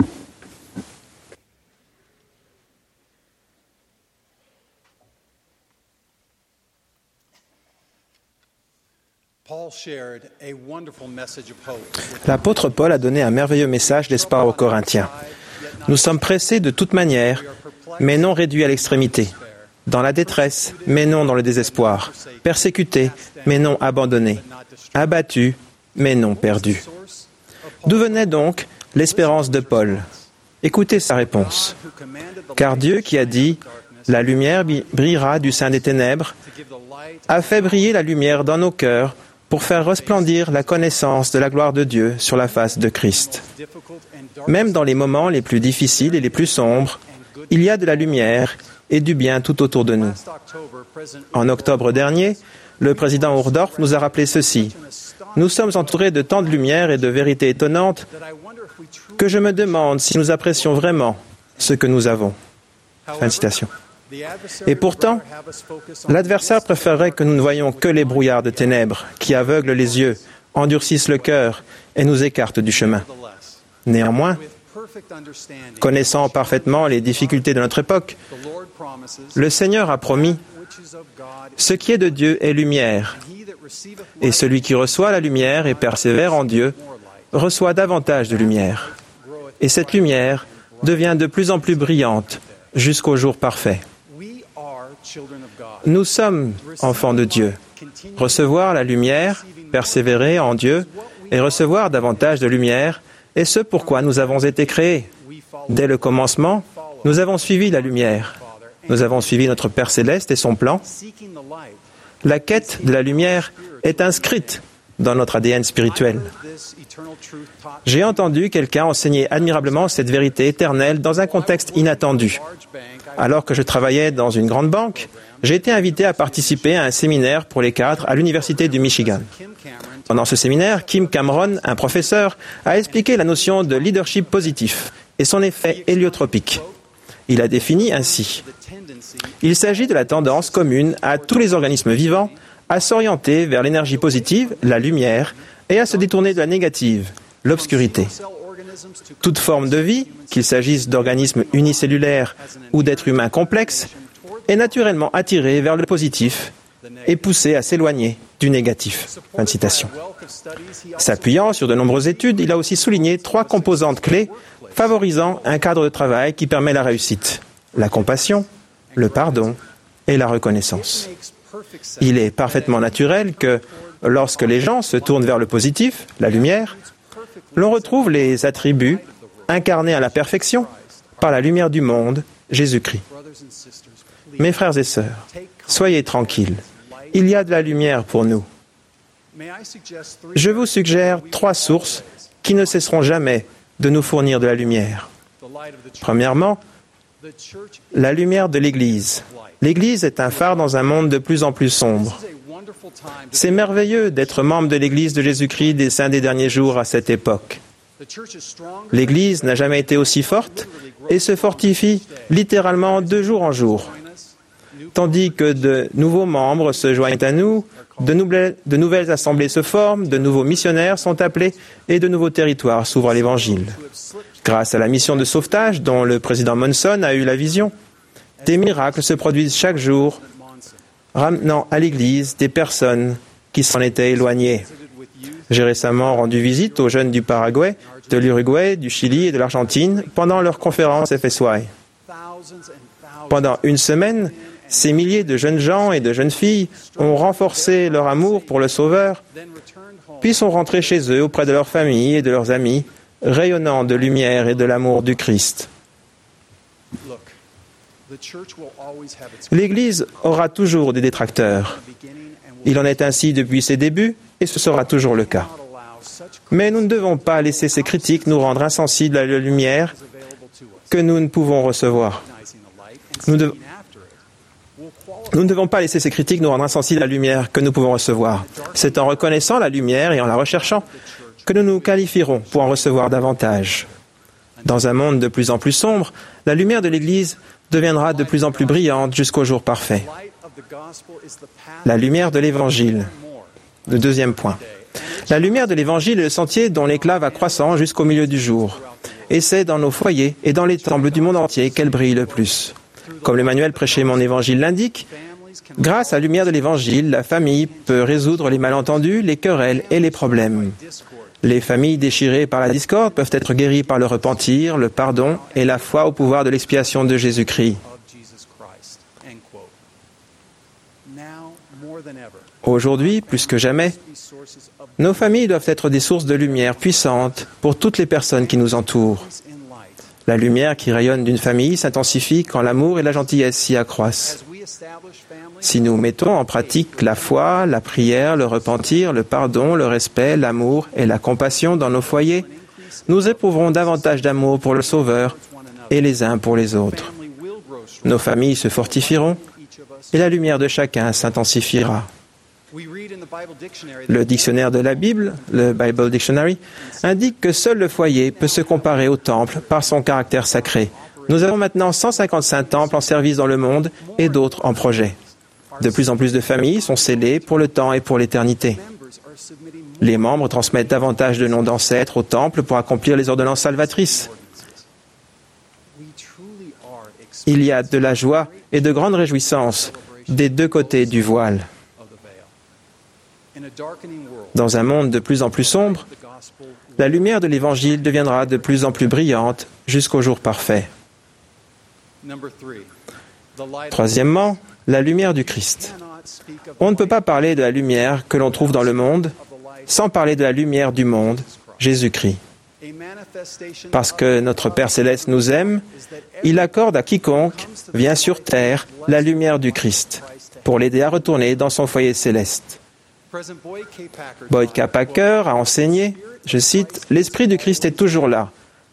L'apôtre Paul a donné un merveilleux message d'espoir aux Corinthiens. Nous sommes pressés de toute manière, mais non réduits à l'extrémité. Dans la détresse, mais non dans le désespoir. Persécutés, mais non abandonnés. Abattus, mais non perdus. D'où venait donc l'espérance de Paul? Écoutez sa réponse. Car Dieu qui a dit « La lumière brillera du sein des ténèbres » a fait briller la lumière dans nos cœurs pour faire resplendir la connaissance de la gloire de Dieu sur la face de Christ. Même dans les moments les plus difficiles et les plus sombres, il y a de la lumière et du bien tout autour de nous. En octobre dernier, le président Ohrdorf nous a rappelé ceci. Nous sommes entourés de tant de lumière et de vérités étonnantes que je me demande si nous apprécions vraiment ce que nous avons. Fin de citation. Et pourtant, l'adversaire préférerait que nous ne voyions que les brouillards de ténèbres qui aveuglent les yeux, endurcissent le cœur et nous écartent du chemin. Néanmoins, connaissant parfaitement les difficultés de notre époque, le Seigneur a promis « Ce qui est de Dieu est lumière, et celui qui reçoit la lumière et persévère en Dieu reçoit davantage de lumière. Et cette lumière devient de plus en plus brillante jusqu'au jour parfait. » Nous sommes enfants de Dieu. Recevoir la lumière, persévérer en Dieu et recevoir davantage de lumière est ce pourquoi nous avons été créés. Dès le commencement, nous avons suivi la lumière. Nous avons suivi notre Père Céleste et son plan. La quête de la lumière est inscrite dans notre ADN spirituel. J'ai entendu quelqu'un enseigner admirablement cette vérité éternelle dans un contexte inattendu. Alors que je travaillais dans une grande banque, j'ai été invité à participer à un séminaire pour les cadres à l'Université du Michigan. Pendant ce séminaire, Kim Cameron, un professeur, a expliqué la notion de leadership positif et son effet héliotropique. Il a défini ainsi. Il s'agit de la tendance commune à tous les organismes vivants à s'orienter vers l'énergie positive, la lumière, et à se détourner de la négative, l'obscurité. Toute forme de vie, qu'il s'agisse d'organismes unicellulaires ou d'êtres humains complexes, est naturellement attirée vers le positif et poussée à s'éloigner du négatif. Fin de citation. S'appuyant sur de nombreuses études, il a aussi souligné 3 composantes clés favorisant un cadre de travail qui permet la réussite. La compassion, le pardon et la reconnaissance. Il est parfaitement naturel que, lorsque les gens se tournent vers le positif, la lumière, l'on retrouve les attributs incarnés à la perfection par la lumière du monde, Jésus-Christ. Mes frères et sœurs, soyez tranquilles. Il y a de la lumière pour nous. Je vous suggère 3 sources qui ne cesseront jamais de nous fournir de la lumière. Premièrement, la lumière de l'Église. L'Église est un phare dans un monde de plus en plus sombre. C'est merveilleux d'être membre de l'Église de Jésus-Christ des saints des derniers jours à cette époque. L'Église n'a jamais été aussi forte et se fortifie littéralement de jour en jour. Tandis que de nouveaux membres se joignent à nous, de nouvelles assemblées se forment, de nouveaux missionnaires sont appelés et de nouveaux territoires s'ouvrent à l'Évangile. Grâce à la mission de sauvetage dont le président Monson a eu la vision, des miracles se produisent chaque jour, ramenant à l'Église des personnes qui s'en étaient éloignées. J'ai récemment rendu visite aux jeunes du Paraguay, de l'Uruguay, du Chili et de l'Argentine pendant leur conférence FSY. Pendant une semaine, ces milliers de jeunes gens et de jeunes filles ont renforcé leur amour pour le Sauveur, puis sont rentrés chez eux auprès de leurs familles et de leurs amis, rayonnant de lumière et de l'amour du Christ. L'Église aura toujours des détracteurs. Il en est ainsi depuis ses débuts et ce sera toujours le cas. Mais nous ne devons pas laisser ces critiques nous rendre insensibles à la lumière que nous ne pouvons recevoir. Nous ne devons pas laisser ces critiques nous rendre insensibles à la lumière que nous pouvons recevoir. C'est en reconnaissant la lumière et en la recherchant que nous nous qualifierons pour en recevoir davantage. Dans un monde de plus en plus sombre, la lumière de l'Église deviendra de plus en plus brillante jusqu'au jour parfait. La lumière de l'Évangile. Le deuxième point. La lumière de l'Évangile est le sentier dont l'éclat va croissant jusqu'au milieu du jour. Et c'est dans nos foyers et dans les temples du monde entier qu'elle brille le plus. Comme le manuel Prêcher mon Évangile l'indique, grâce à la lumière de l'Évangile, la famille peut résoudre les malentendus, les querelles et les problèmes. Les familles déchirées par la discorde peuvent être guéries par le repentir, le pardon et la foi au pouvoir de l'expiation de Jésus-Christ. Aujourd'hui, plus que jamais, nos familles doivent être des sources de lumière puissantes pour toutes les personnes qui nous entourent. La lumière qui rayonne d'une famille s'intensifie quand l'amour et la gentillesse s'y accroissent. Si nous mettons en pratique la foi, la prière, le repentir, le pardon, le respect, l'amour et la compassion dans nos foyers, nous éprouverons davantage d'amour pour le Sauveur et les uns pour les autres. Nos familles se fortifieront et la lumière de chacun s'intensifiera. Le dictionnaire de la Bible, le Bible Dictionary, indique que seul le foyer peut se comparer au temple par son caractère sacré. Nous avons maintenant 155 temples en service dans le monde et d'autres en projet. De plus en plus de familles sont scellées pour le temps et pour l'éternité. Les membres transmettent davantage de noms d'ancêtres au temple pour accomplir les ordonnances salvatrices. Il y a de la joie et de grandes réjouissances des deux côtés du voile. Dans un monde de plus en plus sombre, la lumière de l'Évangile deviendra de plus en plus brillante jusqu'au jour parfait. Troisièmement, la lumière du Christ. On ne peut pas parler de la lumière que l'on trouve dans le monde sans parler de la lumière du monde, Jésus-Christ. Parce que notre Père Céleste nous aime, il accorde à quiconque vient sur terre la lumière du Christ pour l'aider à retourner dans son foyer céleste. Boyd K. Packer a enseigné, je cite, « L'Esprit du Christ est toujours là.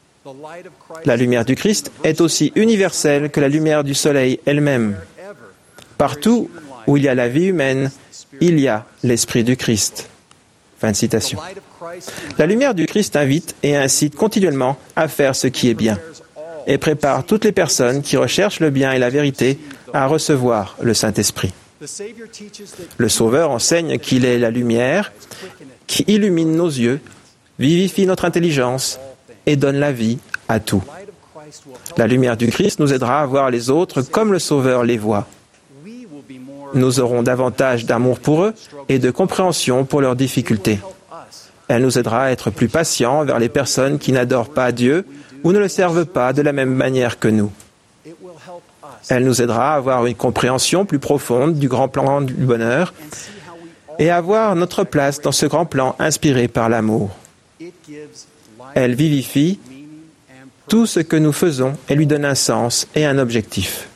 La lumière du Christ est aussi universelle que la lumière du soleil elle-même. Partout où il y a la vie humaine, il y a l'Esprit du Christ. » Fin de citation. La lumière du Christ invite et incite continuellement à faire ce qui est bien et prépare toutes les personnes qui recherchent le bien et la vérité à recevoir le Saint-Esprit. Le Sauveur enseigne qu'il est la lumière qui illumine nos yeux, vivifie notre intelligence et donne la vie à tout. La lumière du Christ nous aidera à voir les autres comme le Sauveur les voit. Nous aurons davantage d'amour pour eux et de compréhension pour leurs difficultés. Elle nous aidera à être plus patients envers les personnes qui n'adorent pas Dieu ou ne le servent pas de la même manière que nous. Elle nous aidera à avoir une compréhension plus profonde du grand plan du bonheur et à voir notre place dans ce grand plan inspiré par l'amour. Elle vivifie tout ce que nous faisons et lui donne un sens et un objectif.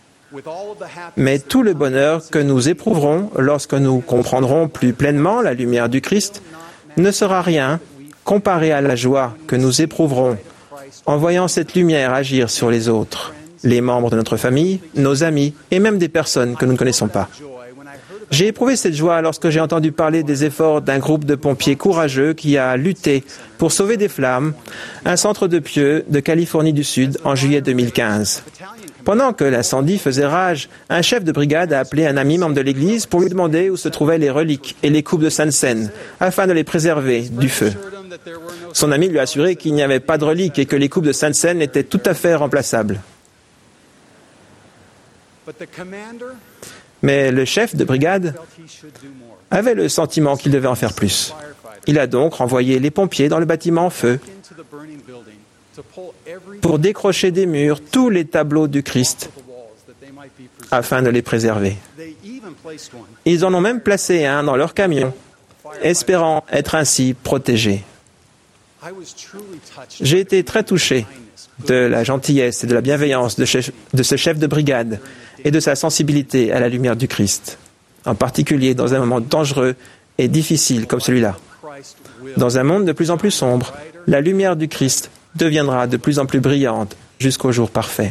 Mais tout le bonheur que nous éprouverons lorsque nous comprendrons plus pleinement la lumière du Christ ne sera rien comparé à la joie que nous éprouverons en voyant cette lumière agir sur les autres, les membres de notre famille, nos amis et même des personnes que nous ne connaissons pas. J'ai éprouvé cette joie lorsque j'ai entendu parler des efforts d'un groupe de pompiers courageux qui a lutté pour sauver des flammes un centre de pieux de Californie du Sud en juillet 2015. Pendant que l'incendie faisait rage, un chef de brigade a appelé un ami membre de l'Église pour lui demander où se trouvaient les reliques et les coupes de Sainte Seine, afin de les préserver du feu. Son ami lui a assuré qu'il n'y avait pas de reliques et que les coupes de Sainte Seine étaient tout à fait remplaçables. Mais le chef de brigade avait le sentiment qu'il devait en faire plus. Il a donc renvoyé les pompiers dans le bâtiment en feu pour décrocher des murs tous les tableaux du Christ afin de les préserver. Ils en ont même placé un dans leur camion, espérant être ainsi protégés. J'ai été très touché de la gentillesse et de la bienveillance de ce chef de brigade et de sa sensibilité à la lumière du Christ, en particulier dans un moment dangereux et difficile comme celui-là. Dans un monde de plus en plus sombre, la lumière du Christ deviendra de plus en plus brillante jusqu'au jour parfait.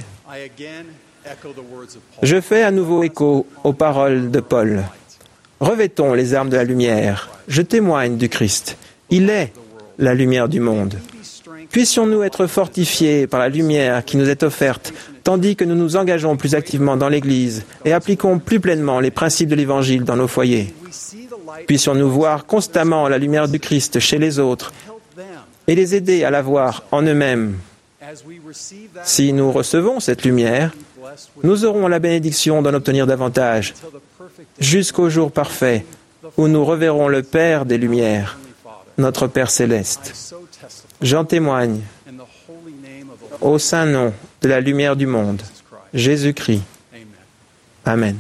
Je fais à nouveau écho aux paroles de Paul. Revêtons les armes de la lumière. Je témoigne du Christ. Il est la lumière du monde. Puissions-nous être fortifiés par la lumière qui nous est offerte, tandis que nous nous engageons plus activement dans l'Église et appliquons plus pleinement les principes de l'Évangile dans nos foyers. Puissions-nous voir constamment la lumière du Christ chez les autres et les aider à la voir en eux-mêmes. Si nous recevons cette lumière, nous aurons la bénédiction d'en obtenir davantage, jusqu'au jour parfait où nous reverrons le Père des Lumières, notre Père céleste. J'en témoigne au saint nom de la lumière du monde, Jésus-Christ. Amen.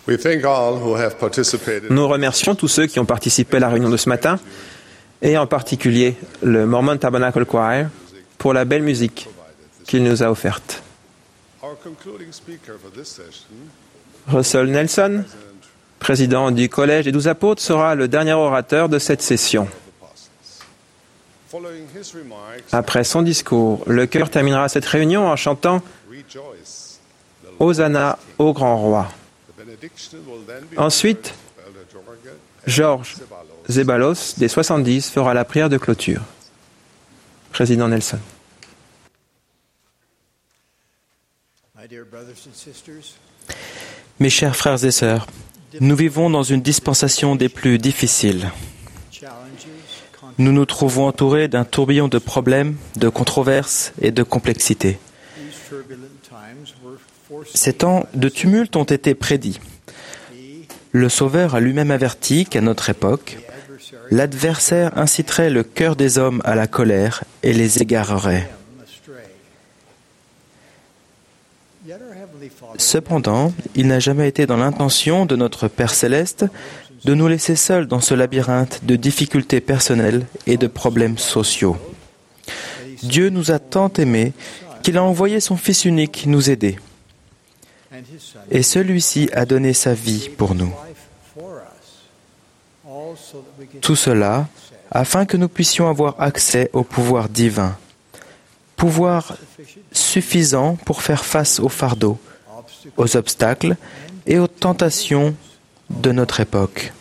Nous remercions tous ceux qui ont participé à la réunion de ce matin, et en particulier le Mormon Tabernacle Choir, pour la belle musique qu'il nous a offerte. Russell Nelson, président du Collège des 12 apôtres, sera le dernier orateur de cette session. Après son discours, le chœur terminera cette réunion en chantant « Hosanna au grand roi ». Ensuite, Georges Zeballos, des 70, fera la prière de clôture. Président Nelson. Mes chers frères et sœurs, nous vivons dans une dispensation des plus difficiles. Nous nous trouvons entourés d'un tourbillon de problèmes, de controverses et de complexités. Ces temps de tumulte ont été prédits. Le Sauveur a lui-même averti qu'à notre époque, l'adversaire inciterait le cœur des hommes à la colère et les égarerait. Cependant, il n'a jamais été dans l'intention de notre Père céleste de nous laisser seuls dans ce labyrinthe de difficultés personnelles et de problèmes sociaux. Dieu nous a tant aimés qu'il a envoyé son Fils unique nous aider. Et celui-ci a donné sa vie pour nous. Tout cela afin que nous puissions avoir accès au pouvoir divin, pouvoir suffisant pour faire face aux fardeaux, aux obstacles et aux tentations de notre époque.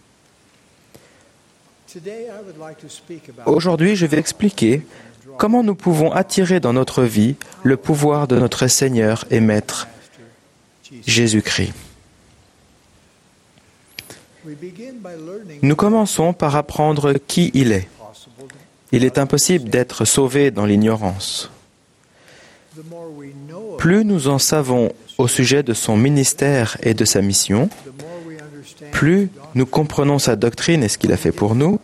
Aujourd'hui, je vais expliquer comment nous pouvons attirer dans notre vie le pouvoir de notre Seigneur et Maître, Jésus-Christ. Nous commençons par apprendre qui il est. Il est impossible d'être sauvé dans l'ignorance. Plus nous en savons au sujet de son ministère et de sa mission, plus nous comprenons sa doctrine et ce qu'il a fait pour nous,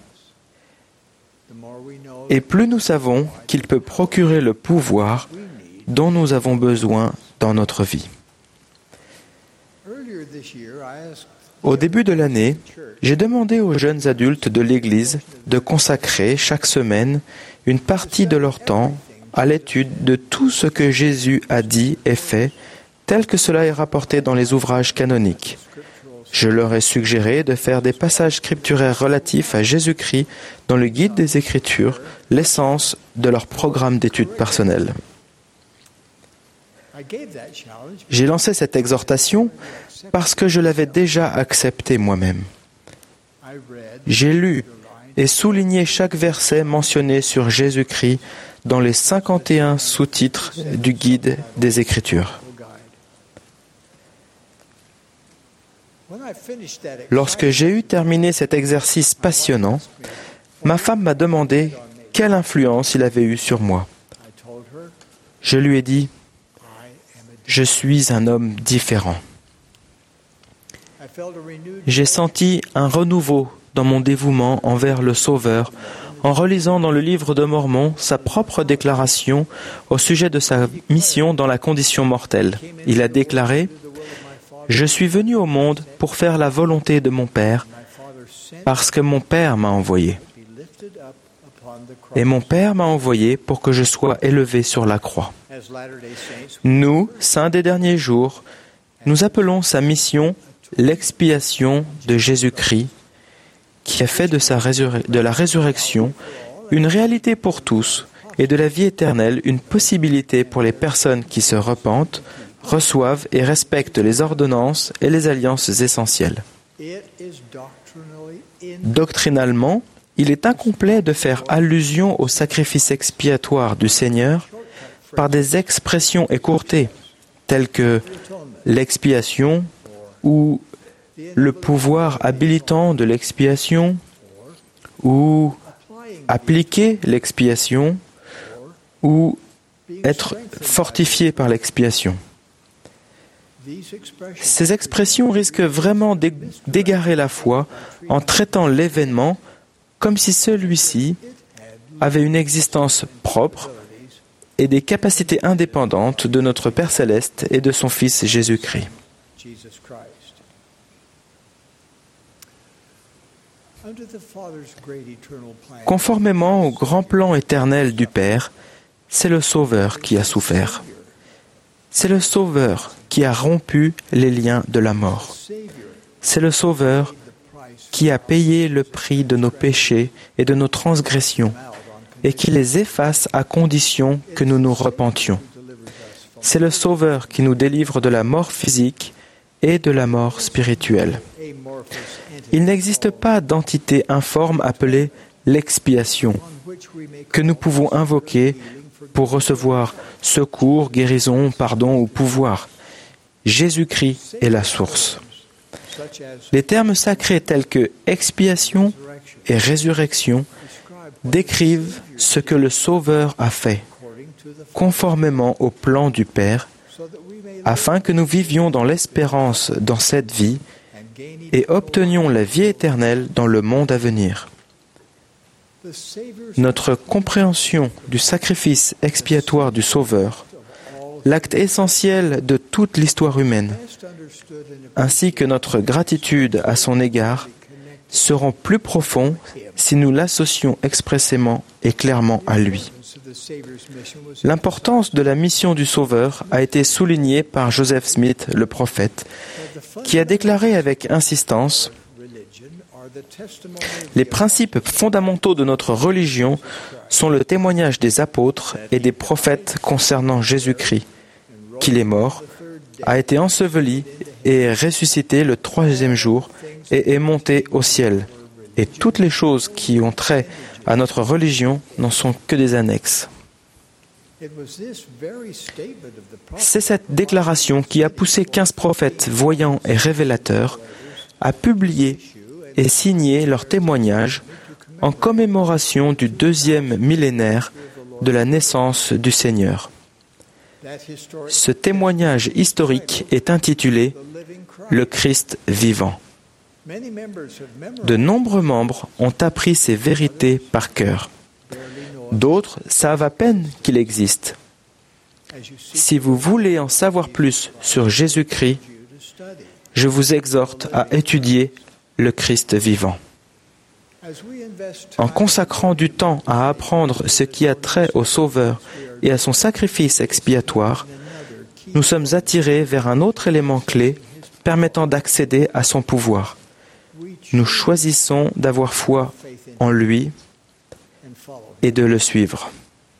et plus nous savons qu'il peut procurer le pouvoir dont nous avons besoin dans notre vie. Au début de l'année, j'ai demandé aux jeunes adultes de l'Église de consacrer chaque semaine une partie de leur temps à l'étude de tout ce que Jésus a dit et fait, tel que cela est rapporté dans les ouvrages canoniques. Je leur ai suggéré de faire des passages scripturaires relatifs à Jésus-Christ dans le guide des Écritures, l'essence de leur programme d'études personnelles. J'ai lancé cette exhortation parce que je l'avais déjà acceptée moi-même. J'ai lu et souligné chaque verset mentionné sur Jésus-Christ dans les 51 sous-titres du guide des Écritures. Lorsque j'ai eu terminé cet exercice passionnant, ma femme m'a demandé quelle influence il avait eue sur moi. Je lui ai dit « Je suis un homme différent ». J'ai senti un renouveau dans mon dévouement envers le Sauveur en relisant dans le livre de Mormon sa propre déclaration au sujet de sa mission dans la condition mortelle. Il a déclaré « Je suis venu au monde pour faire la volonté de mon Père, parce que mon Père m'a envoyé. Et mon Père m'a envoyé pour que je sois élevé sur la croix. » Nous, saints des derniers jours, nous appelons sa mission l'expiation de Jésus-Christ, qui a fait de la résurrection une réalité pour tous et de la vie éternelle une possibilité pour les personnes qui se repentent, reçoivent et respectent les ordonnances et les alliances essentielles. Doctrinalement, il est incomplet de faire allusion au sacrifice expiatoire du Seigneur par des expressions écourtées, telles que l'expiation ou le pouvoir habilitant de l'expiation ou appliquer l'expiation ou être fortifié par l'expiation. Ces expressions risquent vraiment d'égarer la foi en traitant l'événement comme si celui-ci avait une existence propre et des capacités indépendantes de notre Père céleste et de son Fils Jésus-Christ. Conformément au grand plan éternel du Père, c'est le Sauveur qui a souffert. C'est le Sauveur qui a rompu les liens de la mort. C'est le Sauveur qui a payé le prix de nos péchés et de nos transgressions et qui les efface à condition que nous nous repentions. C'est le Sauveur qui nous délivre de la mort physique et de la mort spirituelle. Il n'existe pas d'entité informe appelée l'expiation que nous pouvons invoquer pour recevoir secours, guérison, pardon ou pouvoir. Jésus-Christ est la source. Les termes sacrés tels que expiation et résurrection décrivent ce que le Sauveur a fait, conformément au plan du Père, afin que nous vivions dans l'espérance dans cette vie et obtenions la vie éternelle dans le monde à venir. Notre compréhension du sacrifice expiatoire du Sauveur, l'acte essentiel de toute l'histoire humaine, ainsi que notre gratitude à son égard, seront plus profonds si nous l'associons expressément et clairement à lui. L'importance de la mission du Sauveur a été soulignée par Joseph Smith, le prophète, qui a déclaré avec insistance « Les principes fondamentaux de notre religion sont le témoignage des apôtres et des prophètes concernant Jésus-Christ, qu'il est mort, a été enseveli et est ressuscité le 3e jour et est monté au ciel. Et toutes les choses qui ont trait à notre religion n'en sont que des annexes. » C'est cette déclaration qui a poussé 15 prophètes voyants et révélateurs à publier et signer leur témoignage en commémoration du 2e millénaire de la naissance du Seigneur. Ce témoignage historique est intitulé « Le Christ vivant ». De nombreux membres ont appris ces vérités par cœur. D'autres savent à peine qu'il existe. Si vous voulez en savoir plus sur Jésus-Christ, je vous exhorte à étudier le Christ vivant. En consacrant du temps à apprendre ce qui a trait au Sauveur et à son sacrifice expiatoire, nous sommes attirés vers un autre élément clé permettant d'accéder à son pouvoir. Nous choisissons d'avoir foi en lui et de le suivre.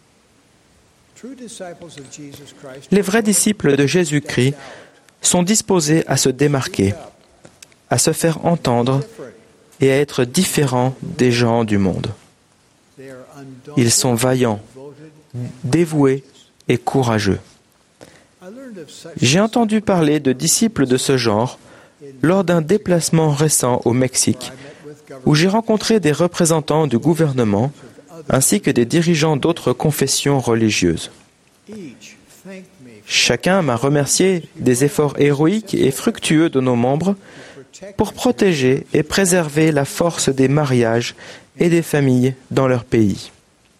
Les vrais disciples de Jésus-Christ sont disposés à se démarquer, à se faire entendre et à être différents des gens du monde. Ils sont vaillants, dévoués et courageux. J'ai entendu parler de disciples de ce genre lors d'un déplacement récent au Mexique, où j'ai rencontré des représentants du gouvernement ainsi que des dirigeants d'autres confessions religieuses. Chacun m'a remercié des efforts héroïques et fructueux de nos membres pour protéger et préserver la force des mariages et des familles dans leur pays.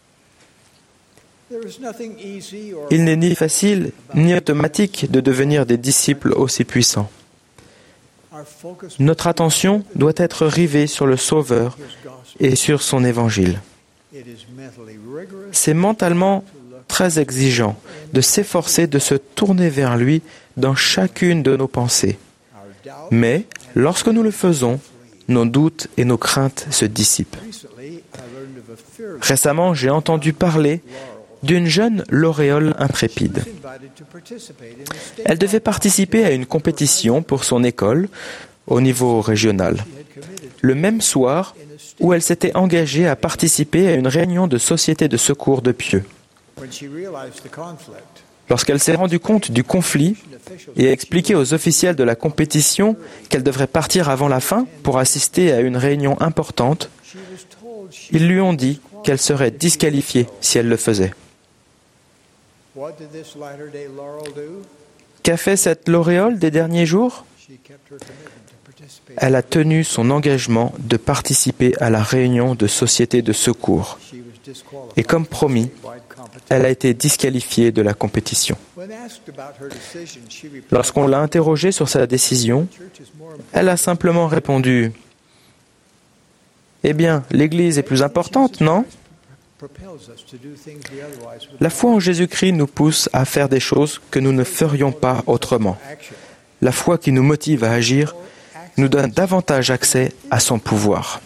Il n'est ni facile ni automatique de devenir des disciples aussi puissants. Notre attention doit être rivée sur le Sauveur et sur son évangile. C'est mentalement très exigeant de s'efforcer de se tourner vers lui dans chacune de nos pensées. Mais, lorsque nous le faisons, nos doutes et nos craintes se dissipent. Récemment, j'ai entendu parler d'une jeune lauréole intrépide. Elle devait participer à une compétition pour son école au niveau régional. Le même soir où elle s'était engagée à participer à une réunion de société de secours de Pieux. Lorsqu'elle s'est rendue compte du conflit et a expliqué aux officiels de la compétition qu'elle devrait partir avant la fin pour assister à une réunion importante, ils lui ont dit qu'elle serait disqualifiée si elle le faisait. Qu'a fait cette lauréole des derniers jours ? Elle a tenu son engagement de participer à la réunion de société de secours. Et comme promis, elle a été disqualifiée de la compétition. Lorsqu'on l'a interrogée sur sa décision, elle a simplement répondu Eh bien, l'Église est plus importante, non? La foi en Jésus-Christ nous pousse à faire des choses que nous ne ferions pas autrement. La foi qui nous motive à agir nous donne davantage accès à son pouvoir.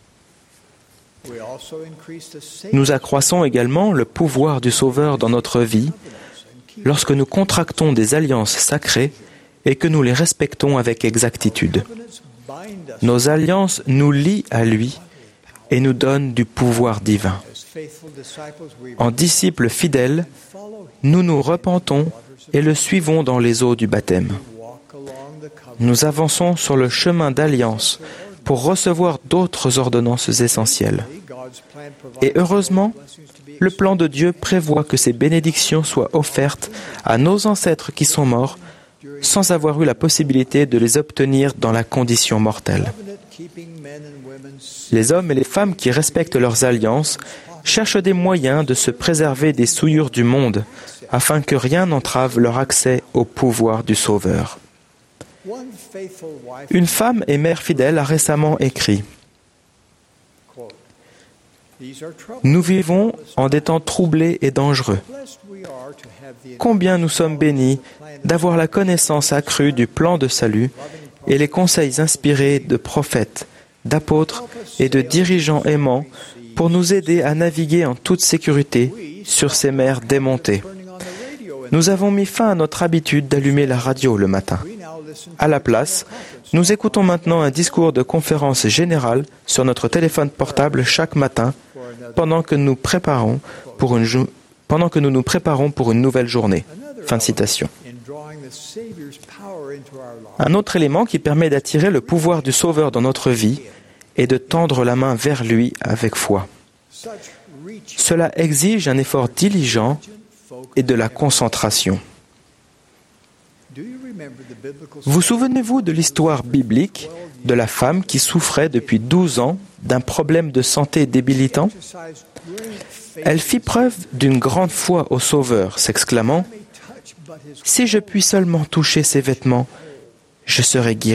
Nous accroissons également le pouvoir du Sauveur dans notre vie lorsque nous contractons des alliances sacrées et que nous les respectons avec exactitude. Nos alliances nous lient à lui et nous donnent du pouvoir divin. En disciples fidèles, nous nous repentons et le suivons dans les eaux du baptême. Nous avançons sur le chemin d'alliance pour recevoir d'autres ordonnances essentielles. Et heureusement, le plan de Dieu prévoit que ces bénédictions soient offertes à nos ancêtres qui sont morts sans avoir eu la possibilité de les obtenir dans la condition mortelle. Les hommes et les femmes qui respectent leurs alliances cherchent des moyens de se préserver des souillures du monde afin que rien n'entrave leur accès au pouvoir du Sauveur. Une femme et mère fidèle a récemment écrit « Nous vivons en des temps troublés et dangereux. Combien nous sommes bénis d'avoir la connaissance accrue du plan de salut et les conseils inspirés de prophètes, d'apôtres et de dirigeants aimants pour nous aider à naviguer en toute sécurité sur ces mers démontées. Nous avons mis fin à notre habitude d'allumer la radio le matin. À la place, nous écoutons maintenant un discours de conférence générale sur notre téléphone portable chaque matin pendant que nous nous préparons pour une nouvelle journée. » Fin de citation. Un autre élément qui permet d'attirer le pouvoir du Sauveur dans notre vie est de tendre la main vers lui avec foi. Cela exige un effort diligent et de la concentration. Vous souvenez-vous de l'histoire biblique de la femme qui souffrait depuis 12 ans d'un problème de santé débilitant? Elle fit preuve d'une grande foi au Sauveur, s'exclamant « Si je puis seulement toucher ses vêtements, je serai guéri. »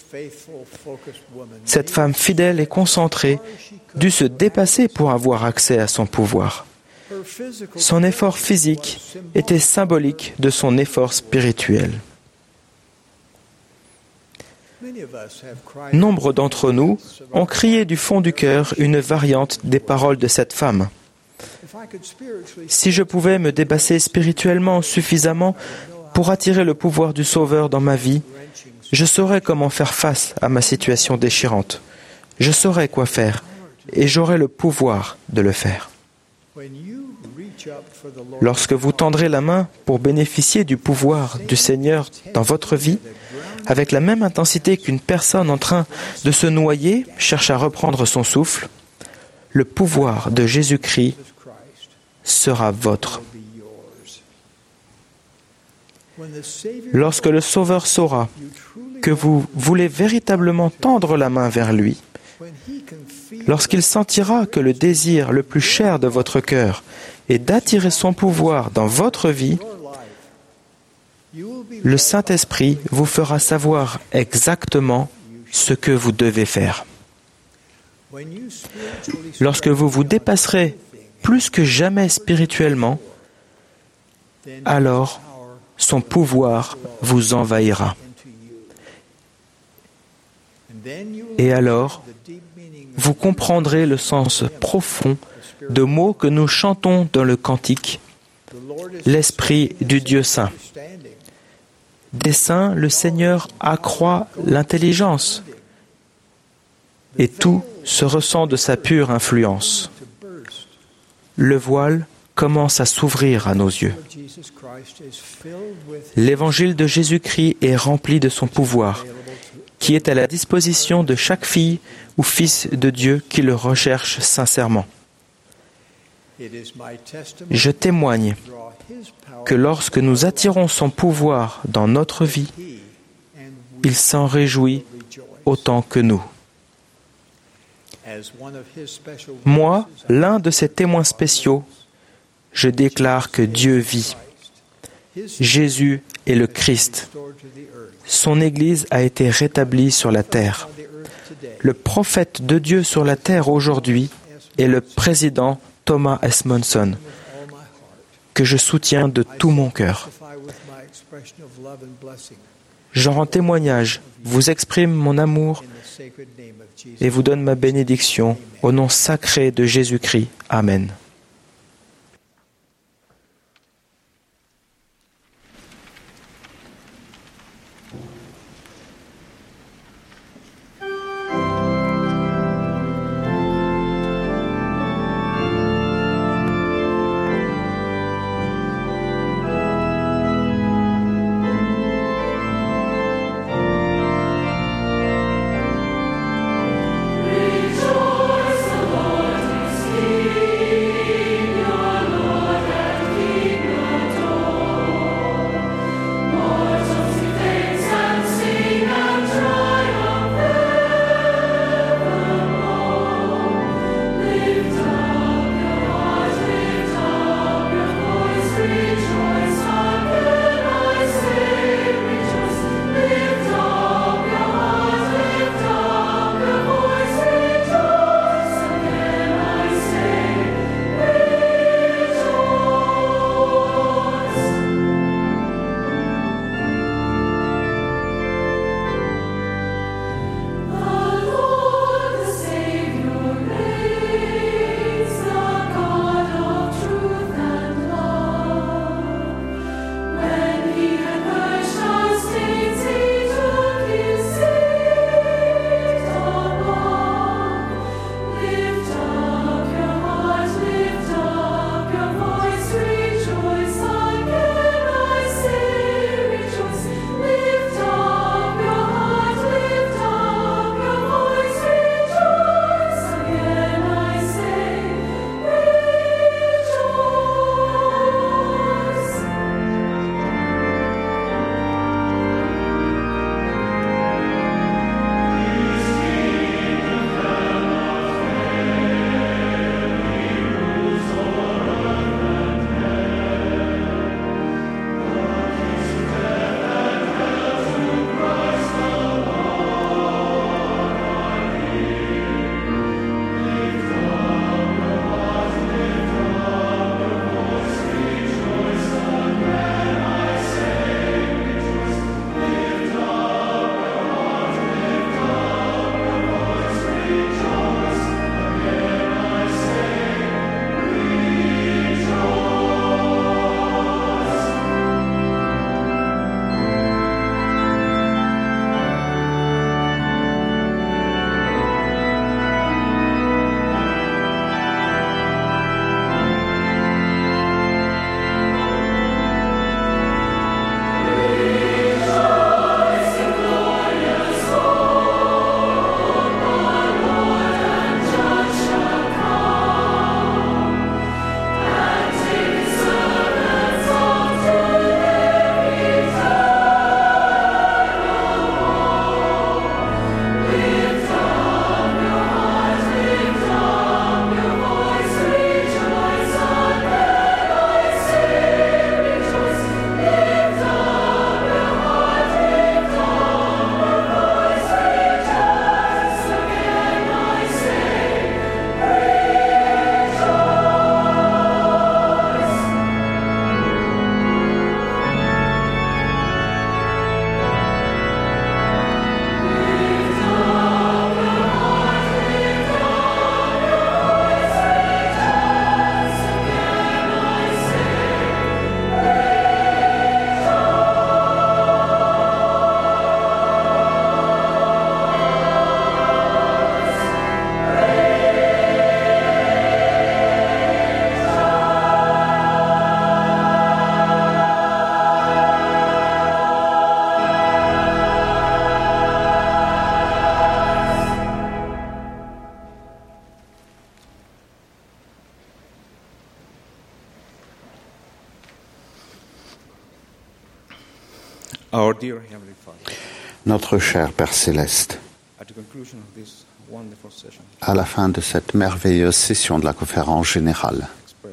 Cette femme fidèle et concentrée dut se dépasser pour avoir accès à son pouvoir. Son effort physique était symbolique de son effort spirituel. Nombre d'entre nous ont crié du fond du cœur une variante des paroles de cette femme. Si je pouvais me dépasser spirituellement suffisamment pour attirer le pouvoir du Sauveur dans ma vie, je saurais comment faire face à ma situation déchirante. Je saurais quoi faire et j'aurais le pouvoir de le faire. Lorsque vous tendrez la main pour bénéficier du pouvoir du Seigneur dans votre vie, avec la même intensité qu'une personne en train de se noyer cherche à reprendre son souffle, le pouvoir de Jésus-Christ sera votre. Lorsque le Sauveur saura que vous voulez véritablement tendre la main vers lui, lorsqu'il sentira que le désir le plus cher de votre cœur est d'attirer son pouvoir dans votre vie, le Saint-Esprit vous fera savoir exactement ce que vous devez faire. Lorsque vous vous dépasserez plus que jamais spirituellement, alors son pouvoir vous envahira. Et alors, vous comprendrez le sens profond de mots que nous chantons dans le cantique, l'Esprit du Dieu Saint. Des saints, le Seigneur accroît l'intelligence, et tout se ressent de sa pure influence. Le voile commence à s'ouvrir à nos yeux. L'évangile de Jésus-Christ est rempli de son pouvoir, qui est à la disposition de chaque fille ou fils de Dieu qui le recherche sincèrement. Je témoigne que lorsque nous attirons son pouvoir dans notre vie, il s'en réjouit autant que nous. Moi, l'un de ses témoins spéciaux, je déclare que Dieu vit. Jésus est le Christ. Son Église a été rétablie sur la terre. Le prophète de Dieu sur la terre aujourd'hui est le président Thomas S. Monson, que je soutiens de tout mon cœur. J'en rends témoignage, vous exprime mon amour et vous donne ma bénédiction au nom sacré de Jésus-Christ. Amen. Notre cher Père Céleste, à la fin de cette merveilleuse session de la conférence générale,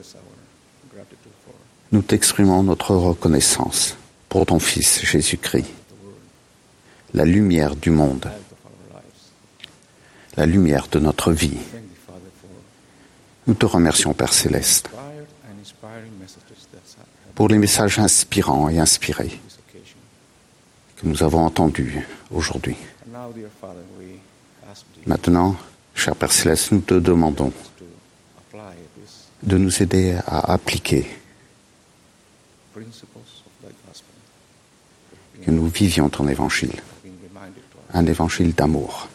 nous t'exprimons notre reconnaissance pour ton Fils Jésus-Christ, la lumière du monde, la lumière de notre vie. Nous te remercions, Père Céleste, pour les messages inspirants et inspirés que nous avons entendus aujourd'hui. Maintenant, cher Père Céleste, nous te demandons de nous aider à appliquer, que nous vivions ton évangile, un évangile d'amour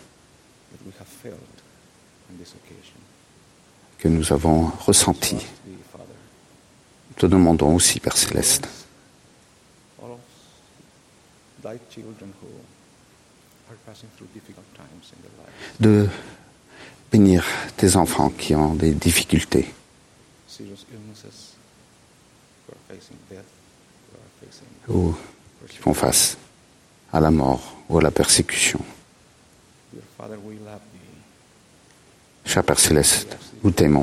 que nous avons ressenti. Nous te demandons aussi, Père Céleste, de bénir tes enfants qui ont des difficultés, ou qui font face à la mort ou à la persécution. Cher Père Céleste, nous t'aimons.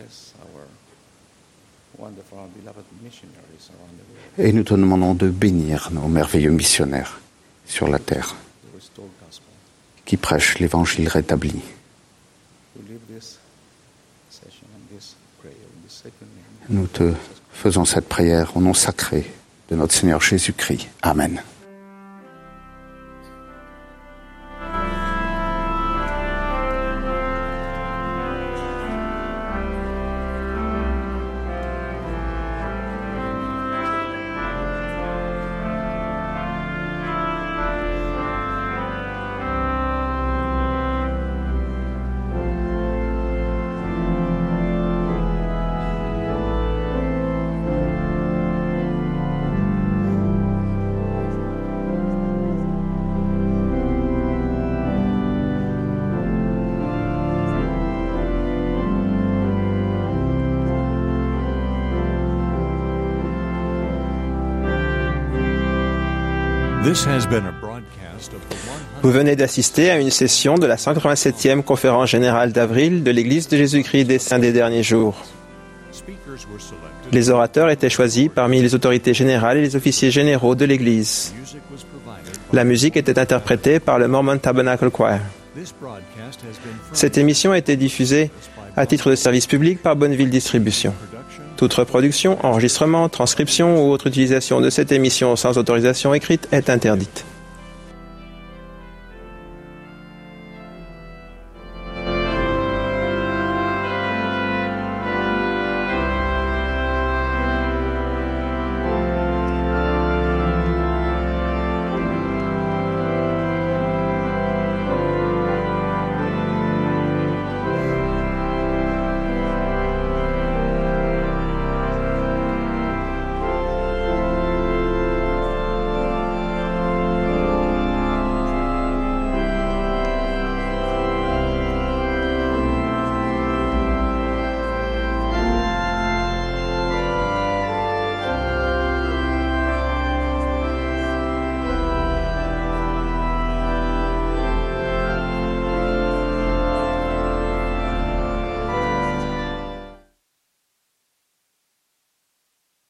Et nous te demandons de bénir nos merveilleux missionnaires sur la terre qui prêchent l'évangile rétabli. Nous te faisons cette prière au nom sacré de notre Seigneur Jésus-Christ. Amen. Vous venez d'assister à une session de la 187e conférence générale d'avril de l'Église de Jésus-Christ des Saints des Derniers Jours. Les orateurs étaient choisis parmi les autorités générales et les officiers généraux de l'Église. La musique était interprétée par le Mormon Tabernacle Choir. Cette émission a été diffusée à titre de service public par Bonneville Distribution. Toute reproduction, enregistrement, transcription ou autre utilisation de cette émission sans autorisation écrite est interdite.